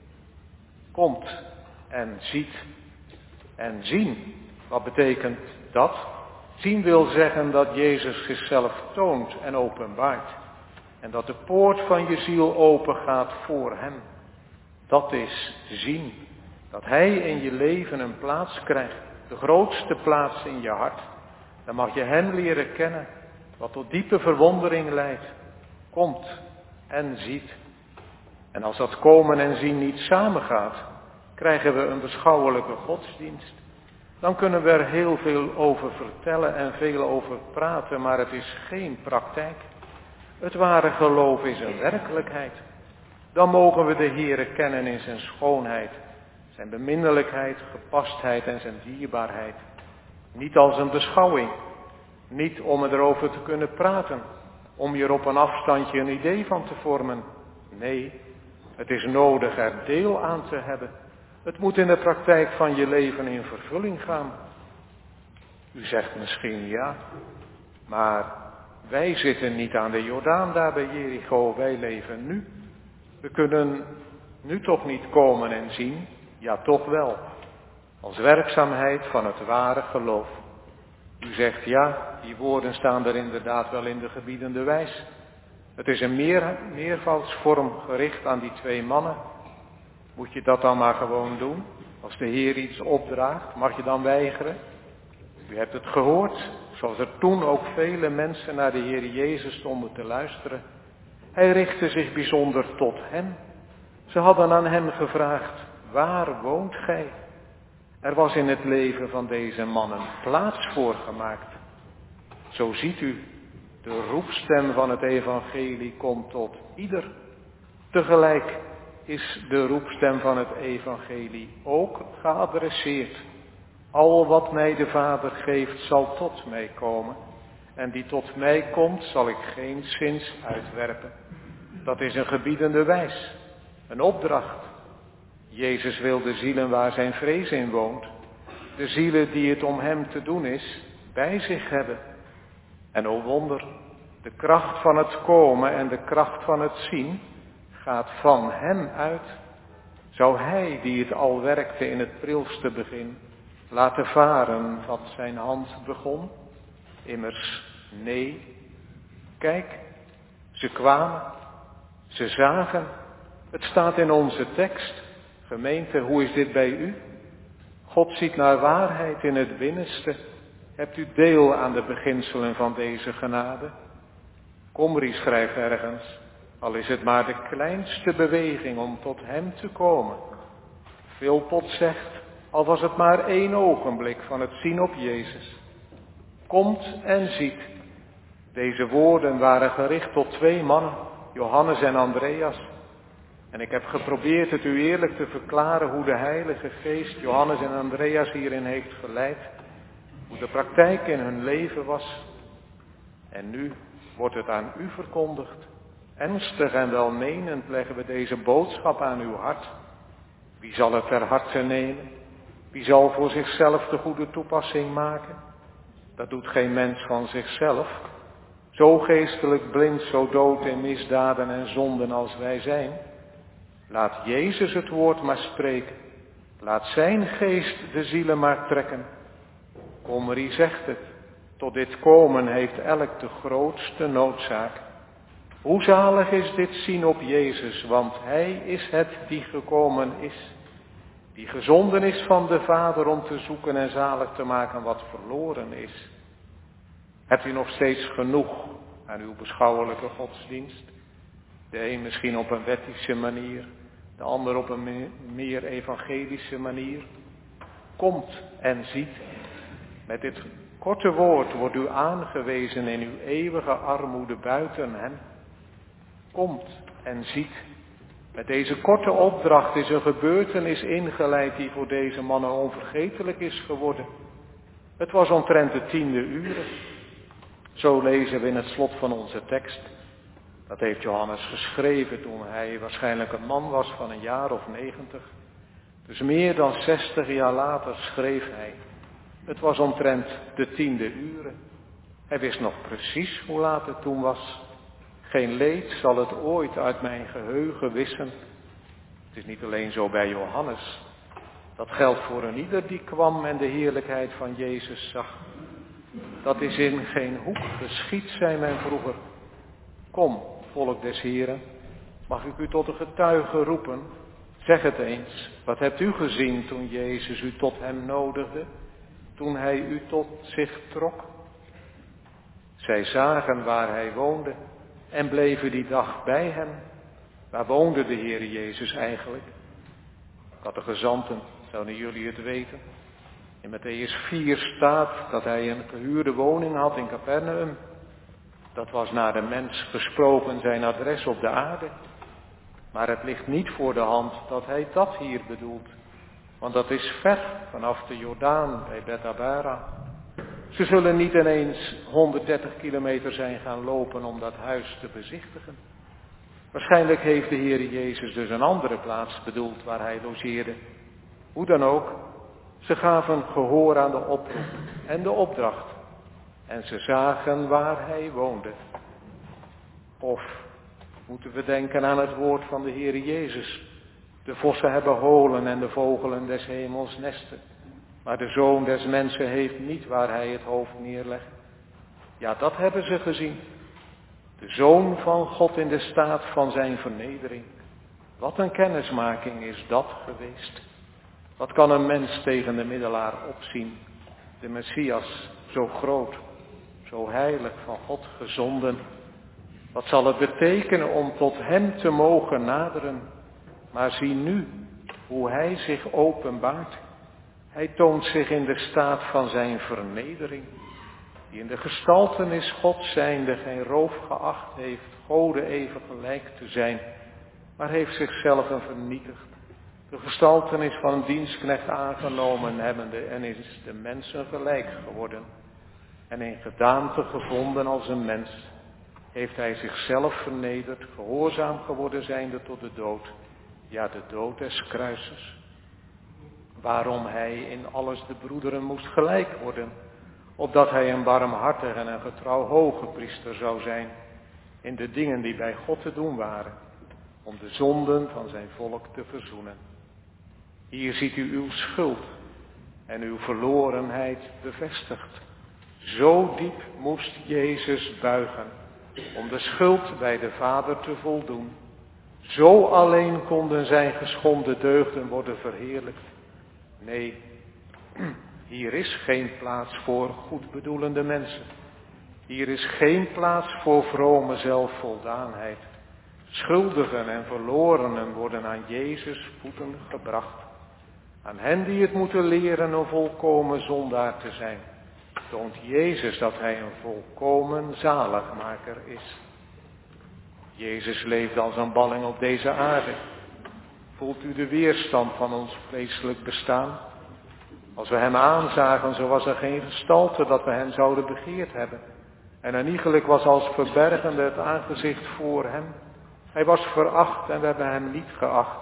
Komt en ziet en zien. Wat betekent dat? Zien wil zeggen dat Jezus zichzelf toont en openbaart. En dat de poort van je ziel open gaat voor hem. Dat is zien. Dat hij in je leven een plaats krijgt. De grootste plaats in je hart. Dan mag je hem leren kennen. Wat tot diepe verwondering leidt. Komt en ziet. En als dat komen en zien niet samengaat, krijgen we een beschouwelijke godsdienst. Dan kunnen we er heel veel over vertellen en veel over praten, maar het is geen praktijk. Het ware geloof is een werkelijkheid. Dan mogen we de Heere kennen in zijn schoonheid, zijn beminnelijkheid, gepastheid en zijn dierbaarheid. Niet als een beschouwing, niet om erover te kunnen praten, om je er op een afstandje een idee van te vormen. Nee, het is nodig er deel aan te hebben. Het moet in de praktijk van je leven in vervulling gaan. U zegt misschien ja, maar wij zitten niet aan de Jordaan daar bij Jericho, wij leven nu. We kunnen nu toch niet komen en zien, ja toch wel, als werkzaamheid van het ware geloof. U zegt ja, die woorden staan er inderdaad wel in de gebiedende wijs. Het is een meervoudsvorm gericht aan die 2 mannen. Moet je dat dan maar gewoon doen? Als de Heer iets opdraagt, mag je dan weigeren? U hebt het gehoord, zoals er toen ook vele mensen naar de Heer Jezus stonden te luisteren. Hij richtte zich bijzonder tot hen. Ze hadden aan hem gevraagd, waar woont gij? Er was in het leven van deze mannen plaats voor gemaakt. Zo ziet u, de roepstem van het evangelie komt tot ieder. Tegelijk is de roepstem van het evangelie ook geadresseerd. Al wat mij de Vader geeft zal tot mij komen. En die tot mij komt zal ik geenszins uitwerpen. Dat is een gebiedende wijs, een opdracht. Jezus wil de zielen waar zijn vrees in woont, de zielen die het om hem te doen is, bij zich hebben. En o wonder, de kracht van het komen en de kracht van het zien gaat van hem uit. Zou hij, die het al werkte in het prilste begin, laten varen wat zijn hand begon? Immers, nee. Kijk, ze kwamen, ze zagen. Het staat in onze tekst. Gemeente, hoe is dit bij u? God ziet naar waarheid in het binnenste. Hebt u deel aan de beginselen van deze genade? Komri schrijft ergens, al is het maar de kleinste beweging om tot hem te komen. Philpot zegt, al was het maar 1 ogenblik van het zien op Jezus. Komt en ziet. Deze woorden waren gericht tot 2 mannen, Johannes en Andreas. En ik heb geprobeerd het u eerlijk te verklaren hoe de Heilige Geest Johannes en Andreas hierin heeft geleid. Hoe de praktijk in hun leven was. En nu wordt het aan u verkondigd. Ernstig en welmenend leggen we deze boodschap aan uw hart. Wie zal het ter harte nemen? Wie zal voor zichzelf de goede toepassing maken? Dat doet geen mens van zichzelf. Zo geestelijk blind, zo dood in misdaden en zonden als wij zijn. Laat Jezus het woord maar spreken. Laat zijn geest de zielen maar trekken. Kommerie zegt het. Tot dit komen heeft elk de grootste noodzaak. Hoe zalig is dit zien op Jezus, want hij is het die gekomen is. Die gezonden is van de Vader om te zoeken en zalig te maken wat verloren is. Hebt u nog steeds genoeg aan uw beschouwelijke godsdienst? De een misschien op een wettische manier, de ander op een meer evangelische manier. Komt en ziet. Met dit korte woord wordt u aangewezen in uw eeuwige armoede buiten hem. Komt en ziet. Met deze korte opdracht is een gebeurtenis ingeleid die voor deze mannen onvergetelijk is geworden. Het was omtrent de 10e uren. Zo lezen we in het slot van onze tekst. Dat heeft Johannes geschreven toen hij waarschijnlijk een man was van een jaar of 90. Dus meer dan 60 jaar later schreef hij. Het was omtrent de 10e uren. Hij wist nog precies hoe laat het toen was. Geen leed zal het ooit uit mijn geheugen wissen. Het is niet alleen zo bij Johannes. Dat geldt voor een ieder die kwam en de heerlijkheid van Jezus zag. Dat is in geen hoek geschied, zei men vroeger. Kom, volk des Heren, mag ik u tot een getuige roepen? Zeg het eens, wat hebt u gezien toen Jezus u tot hem nodigde? Toen hij u tot zich trok? Zij zagen waar hij woonde en bleven die dag bij hem. Waar woonde de Heer Jezus eigenlijk? Catechizanten, zouden jullie het weten? In Mattheüs 4 staat dat hij een gehuurde woning had in Capernaum. Dat was naar de mens gesproken zijn adres op de aarde. Maar het ligt niet voor de hand dat hij dat hier bedoelt. Want dat is ver vanaf de Jordaan bij Bethabara. Ze zullen niet ineens 130 kilometer zijn gaan lopen om dat huis te bezichtigen. Waarschijnlijk heeft de Heer Jezus dus een andere plaats bedoeld waar hij logeerde. Hoe dan ook, ze gaven gehoor aan de oproep en de opdracht. En ze zagen waar hij woonde. Of moeten we denken aan het woord van de Heer Jezus. De vossen hebben holen en de vogelen des hemels nesten. Maar de Zoon des mensen heeft niet waar hij het hoofd neerlegt. Ja, dat hebben ze gezien. De Zoon van God in de staat van zijn vernedering. Wat een kennismaking is dat geweest. Wat kan een mens tegen de middelaar opzien? De Messias, zo groot, zo heilig, van God gezonden. Wat zal het betekenen om tot hem te mogen naderen? Maar zie nu hoe hij zich openbaart. Hij toont zich in de staat van zijn vernedering. Die in de gestaltenis God zijnde geen roof geacht heeft, Gode even gelijk te zijn. Maar heeft zichzelf vernietigd. De gestaltenis van een dienstknecht aangenomen hebbende en is de mensen gelijk geworden. En in gedaante gevonden als een mens, heeft hij zichzelf vernederd, gehoorzaam geworden zijnde tot de dood. Ja, de dood des kruises. Waarom hij in alles de broederen moest gelijk worden, opdat hij een barmhartig en een getrouw hoge priester zou zijn, in de dingen die bij God te doen waren, om de zonden van zijn volk te verzoenen. Hier ziet u uw schuld en uw verlorenheid bevestigd. Zo diep moest Jezus buigen, om de schuld bij de Vader te voldoen. Zo alleen konden zijn geschonden deugden worden verheerlijkt. Nee, hier is geen plaats voor goedbedoelende mensen. Hier is geen plaats voor vrome zelfvoldaanheid. Schuldigen en verlorenen worden aan Jezus' voeten gebracht. Aan hen die het moeten leren een volkomen zondaar te zijn, toont Jezus dat hij een volkomen zaligmaker is. Jezus leeft als een balling op deze aarde. Voelt u de weerstand van ons vleeselijk bestaan? Als we hem aanzagen, zo was er geen gestalte dat we hem zouden begeerd hebben. En een iegelijk was als verbergende het aangezicht voor hem. Hij was veracht en we hebben hem niet geacht.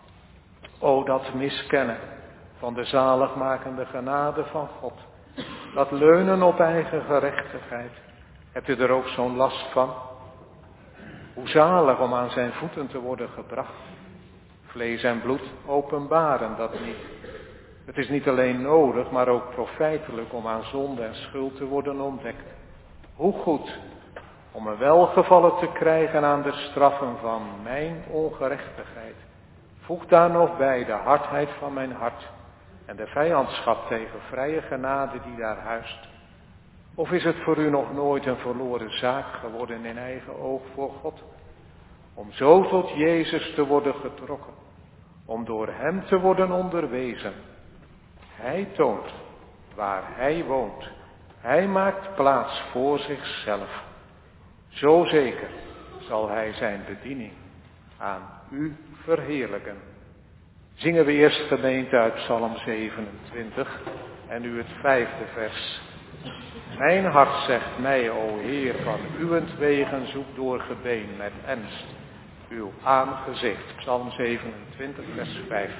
O, dat miskennen van de zaligmakende genade van God. Dat leunen op eigen gerechtigheid. Hebt u er ook zo'n last van? Hoe zalig om aan zijn voeten te worden gebracht. Vlees en bloed openbaren dat niet. Het is niet alleen nodig, maar ook profijtelijk om aan zonde en schuld te worden ontdekt. Hoe goed om een welgevallen te krijgen aan de straffen van mijn ongerechtigheid. Voeg daar nog bij de hardheid van mijn hart en de vijandschap tegen vrije genade die daar huist. Of is het voor u nog nooit een verloren zaak geworden in eigen oog voor God? Om zo tot Jezus te worden getrokken, om door hem te worden onderwezen. Hij toont waar hij woont. Hij maakt plaats voor zichzelf. Zo zeker zal hij zijn bediening aan u verheerlijken. Zingen we eerst gemeente uit Psalm 27 en nu het 5e vers. Mijn hart zegt mij, o Heer, van uwentwegen zoek door gebeen met ernst uw aangezicht. Psalm 27 vers 5.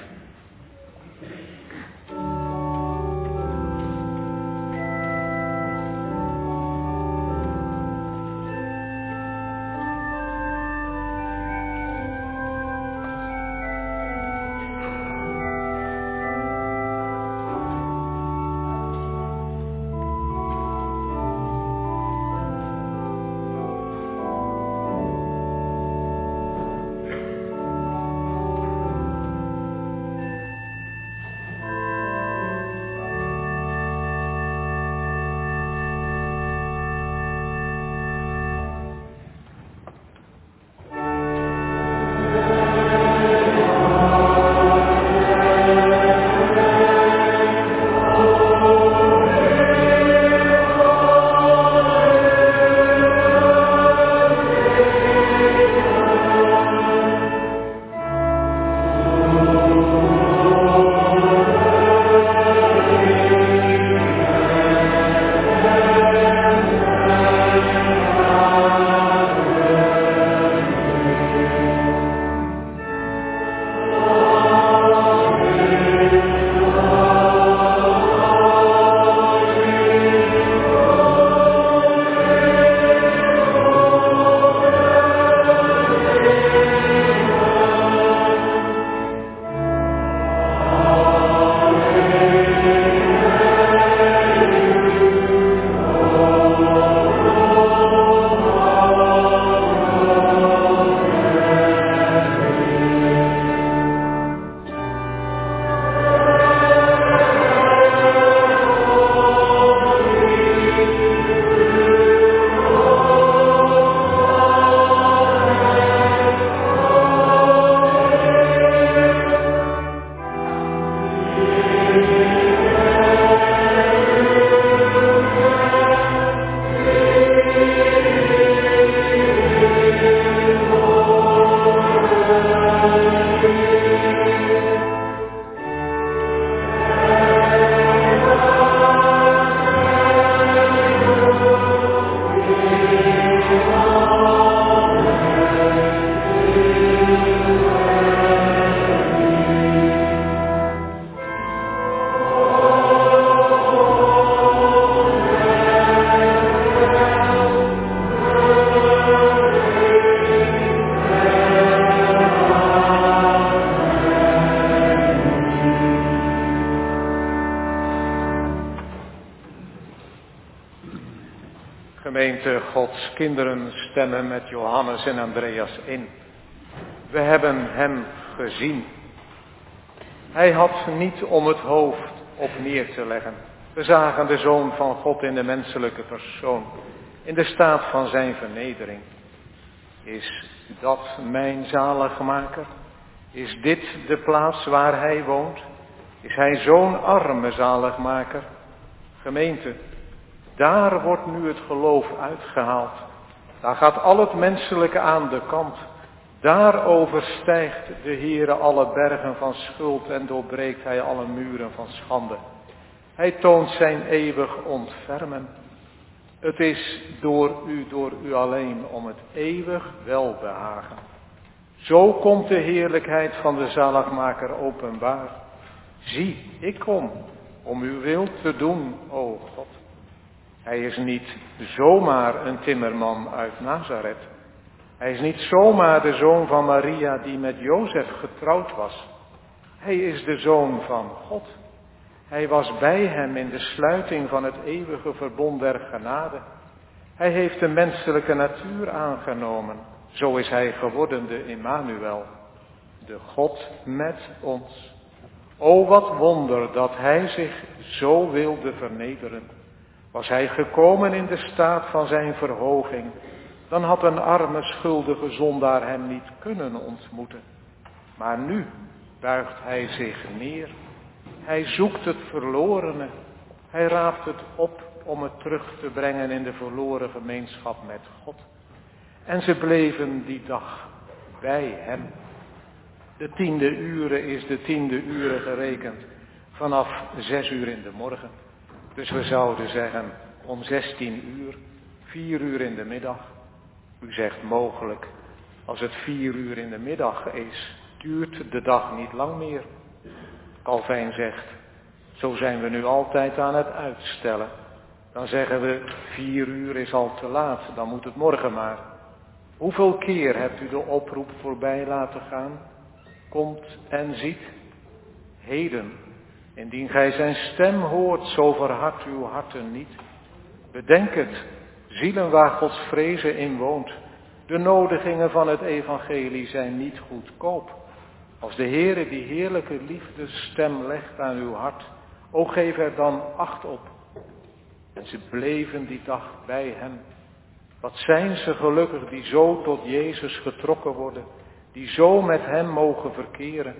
Gemeente Gods kinderen stemmen met Johannes en Andreas in. We hebben hem gezien. Hij had niet om het hoofd op neer te leggen. We zagen de Zoon van God in de menselijke persoon, in de staat van zijn vernedering. Is dat mijn zaligmaker? Is dit de plaats waar hij woont? Is hij zo'n arme zaligmaker? Gemeente, daar wordt nu het geloof uitgehaald. Daar gaat al het menselijke aan de kant. Daar overstijgt de Heere alle bergen van schuld en doorbreekt hij alle muren van schande. Hij toont zijn eeuwig ontfermen. Het is door u alleen, om het eeuwig welbehagen. Zo komt de heerlijkheid van de zaligmaker openbaar. Zie, ik kom om uw wil te doen, o God. Hij is niet zomaar een timmerman uit Nazareth. Hij is niet zomaar de zoon van Maria die met Jozef getrouwd was. Hij is de zoon van God. Hij was bij hem in de sluiting van het eeuwige verbond der genade. Hij heeft de menselijke natuur aangenomen. Zo is hij geworden de Immanuel, de God met ons. O, wat wonder dat hij zich zo wilde vernederen. Was hij gekomen in de staat van zijn verhoging, dan had een arme schuldige zondaar hem niet kunnen ontmoeten. Maar nu buigt hij zich neer. Hij zoekt het verlorene. Hij raapt het op om het terug te brengen in de verloren gemeenschap met God. En ze bleven die dag bij hem. De 10e uren is de 10e uren gerekend vanaf 6 uur in de morgen. Dus we zouden zeggen om 16 uur, 4 uur in de middag. U zegt mogelijk, als het 4 uur in de middag is, duurt de dag niet lang meer. Calvijn zegt, zo zijn we nu altijd aan het uitstellen. Dan zeggen we, 4 uur is al te laat, dan moet het morgen maar. Hoeveel keer hebt u de oproep voorbij laten gaan? Komt en ziet. Heden, indien gij zijn stem hoort, zo verhard uw harten niet. Bedenk het, zielen waar Gods vrezen in woont. De nodigingen van het evangelie zijn niet goedkoop. Als de Heere die heerlijke liefdesstem legt aan uw hart, o geef er dan acht op. En ze bleven die dag bij hem. Wat zijn ze gelukkig die zo tot Jezus getrokken worden, die zo met hem mogen verkeren.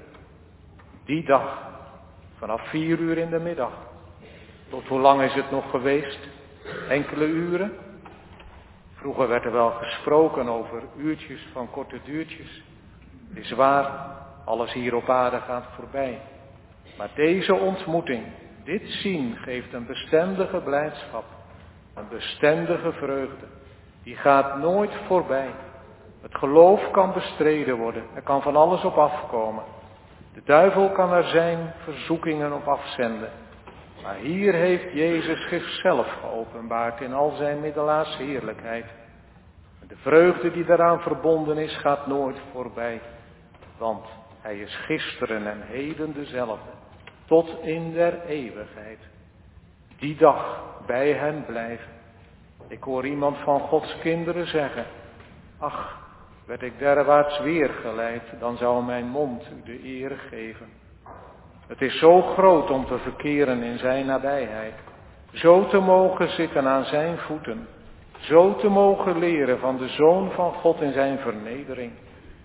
Die dag, vanaf 4 uur in de middag. Tot hoe lang is het nog geweest? Enkele uren? Vroeger werd er wel gesproken over uurtjes van korte duurtjes. Het is waar, alles hier op aarde gaat voorbij. Maar deze ontmoeting, dit zien, geeft een bestendige blijdschap, een bestendige vreugde. Die gaat nooit voorbij. Het geloof kan bestreden worden, er kan van alles op afkomen. De duivel kan er zijn verzoekingen op afzenden. Maar hier heeft Jezus zichzelf geopenbaard in al zijn middelaarse heerlijkheid. En de vreugde die daaraan verbonden is, gaat nooit voorbij. Want hij is gisteren en heden dezelfde, tot in der eeuwigheid. Die dag bij hem blijven. Ik hoor iemand van Gods kinderen zeggen, ach, werd ik derwaarts weer geleid, dan zou mijn mond u de eer geven. Het is zo groot om te verkeren in zijn nabijheid, zo te mogen zitten aan zijn voeten, zo te mogen leren van de Zoon van God in zijn vernedering.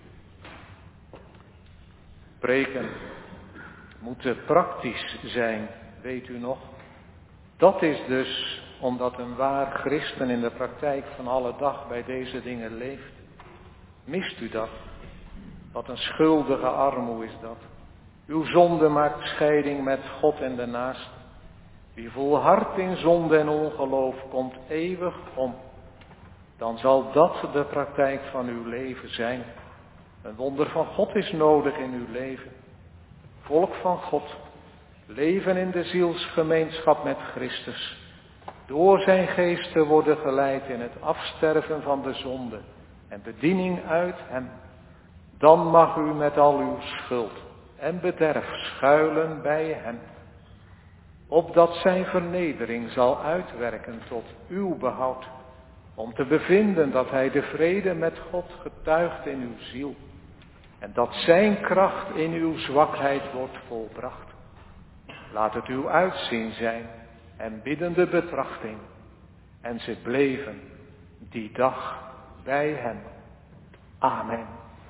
Preken moeten praktisch zijn, weet u nog? Dat is dus omdat een waar christen in de praktijk van alle dag bij deze dingen leeft. Mist u dat? Wat een schuldige armoe is dat. Uw zonde maakt scheiding met God en de naaste. Wie volhardt in zonde en ongeloof komt eeuwig om. Dan zal dat de praktijk van uw leven zijn. Een wonder van God is nodig in uw leven. Volk van God, leven in de zielsgemeenschap met Christus. Door zijn geest te worden geleid in het afsterven van de zonde en bediening uit hem. Dan mag u met al uw schuld en bederf schuilen bij hem. Opdat zijn vernedering zal uitwerken tot uw behoud. Om te bevinden dat hij de vrede met God getuigt in uw ziel. En dat zijn kracht in uw zwakheid wordt volbracht. Laat het uw uitzien zijn en biddende betrachting. En ze bleven die dag bij hem. Amen.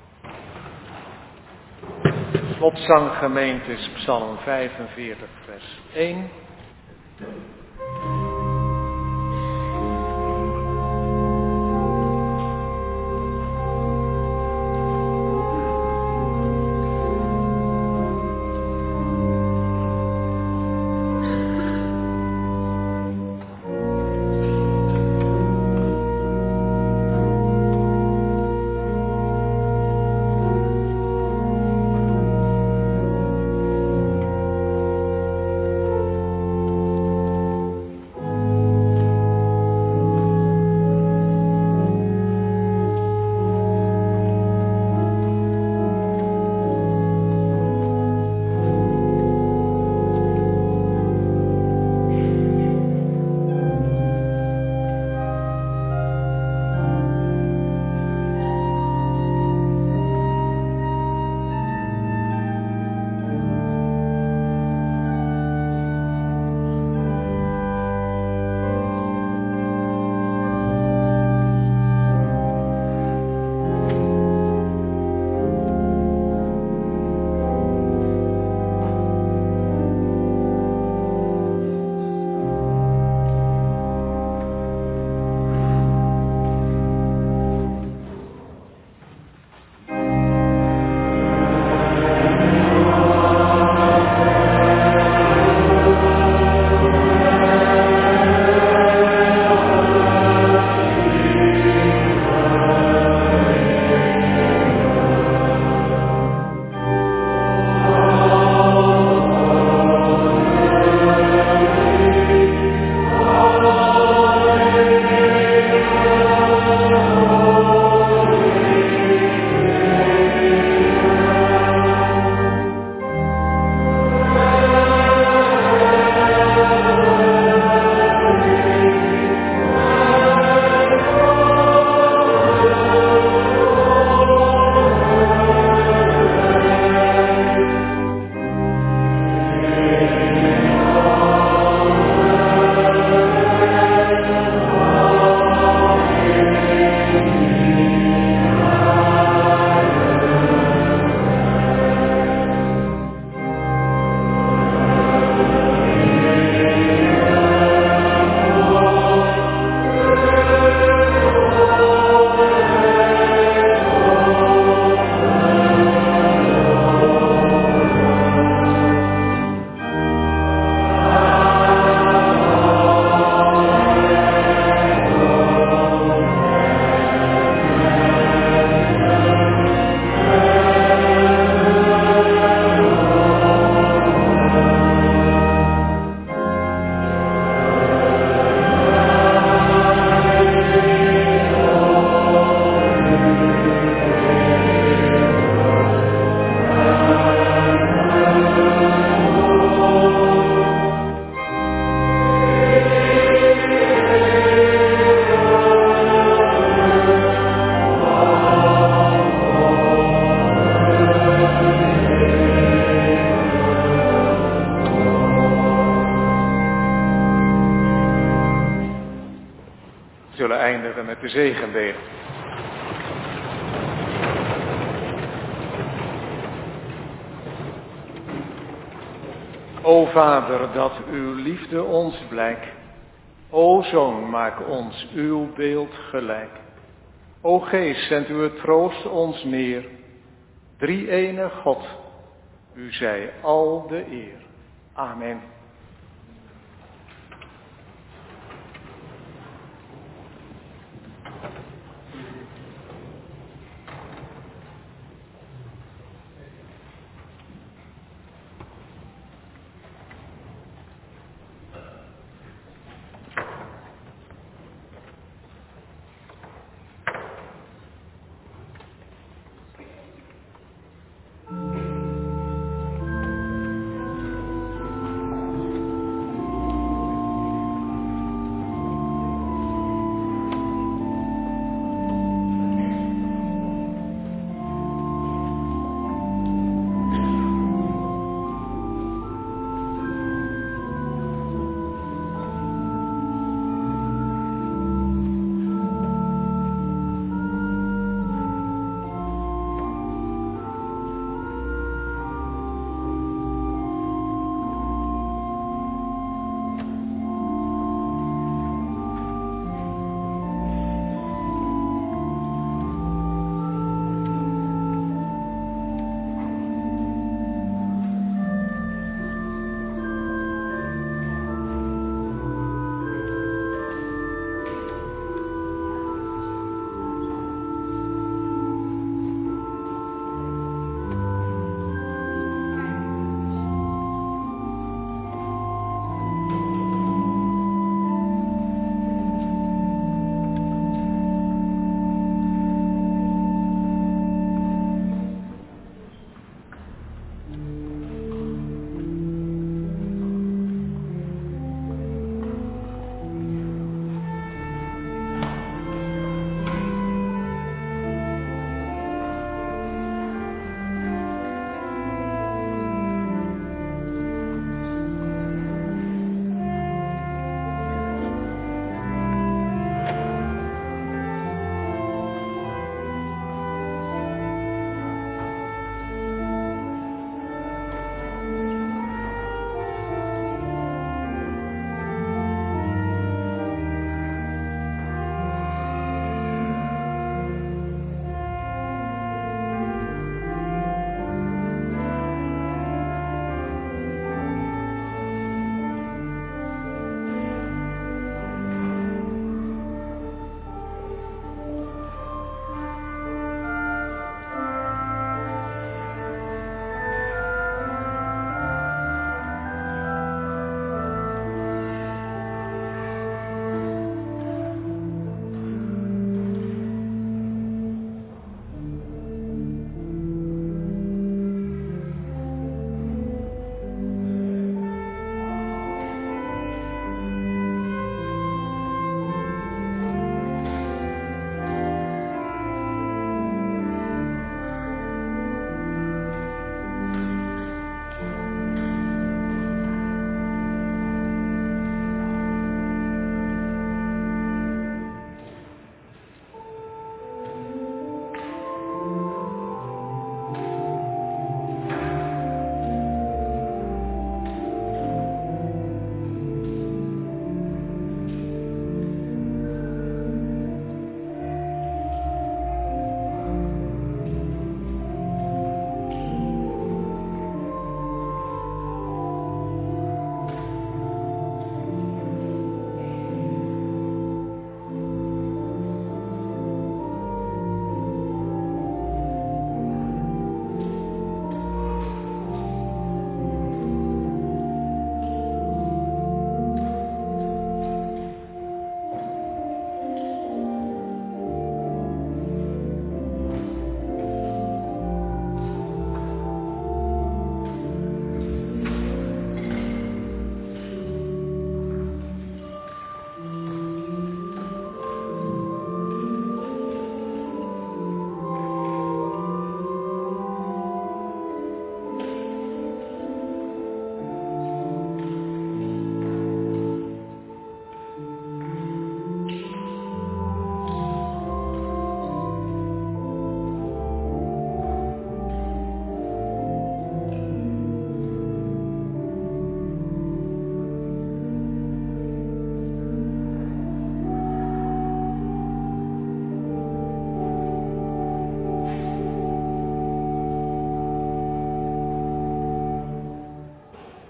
Slotzang gemeente is Psalm 45 vers 1. de zegenbeden. O Vader, dat uw liefde ons blijkt. O Zoon, maak ons uw beeld gelijk. O Geest, zend uw troost ons neer. Drie-ene God, u zij al de eer. Amen.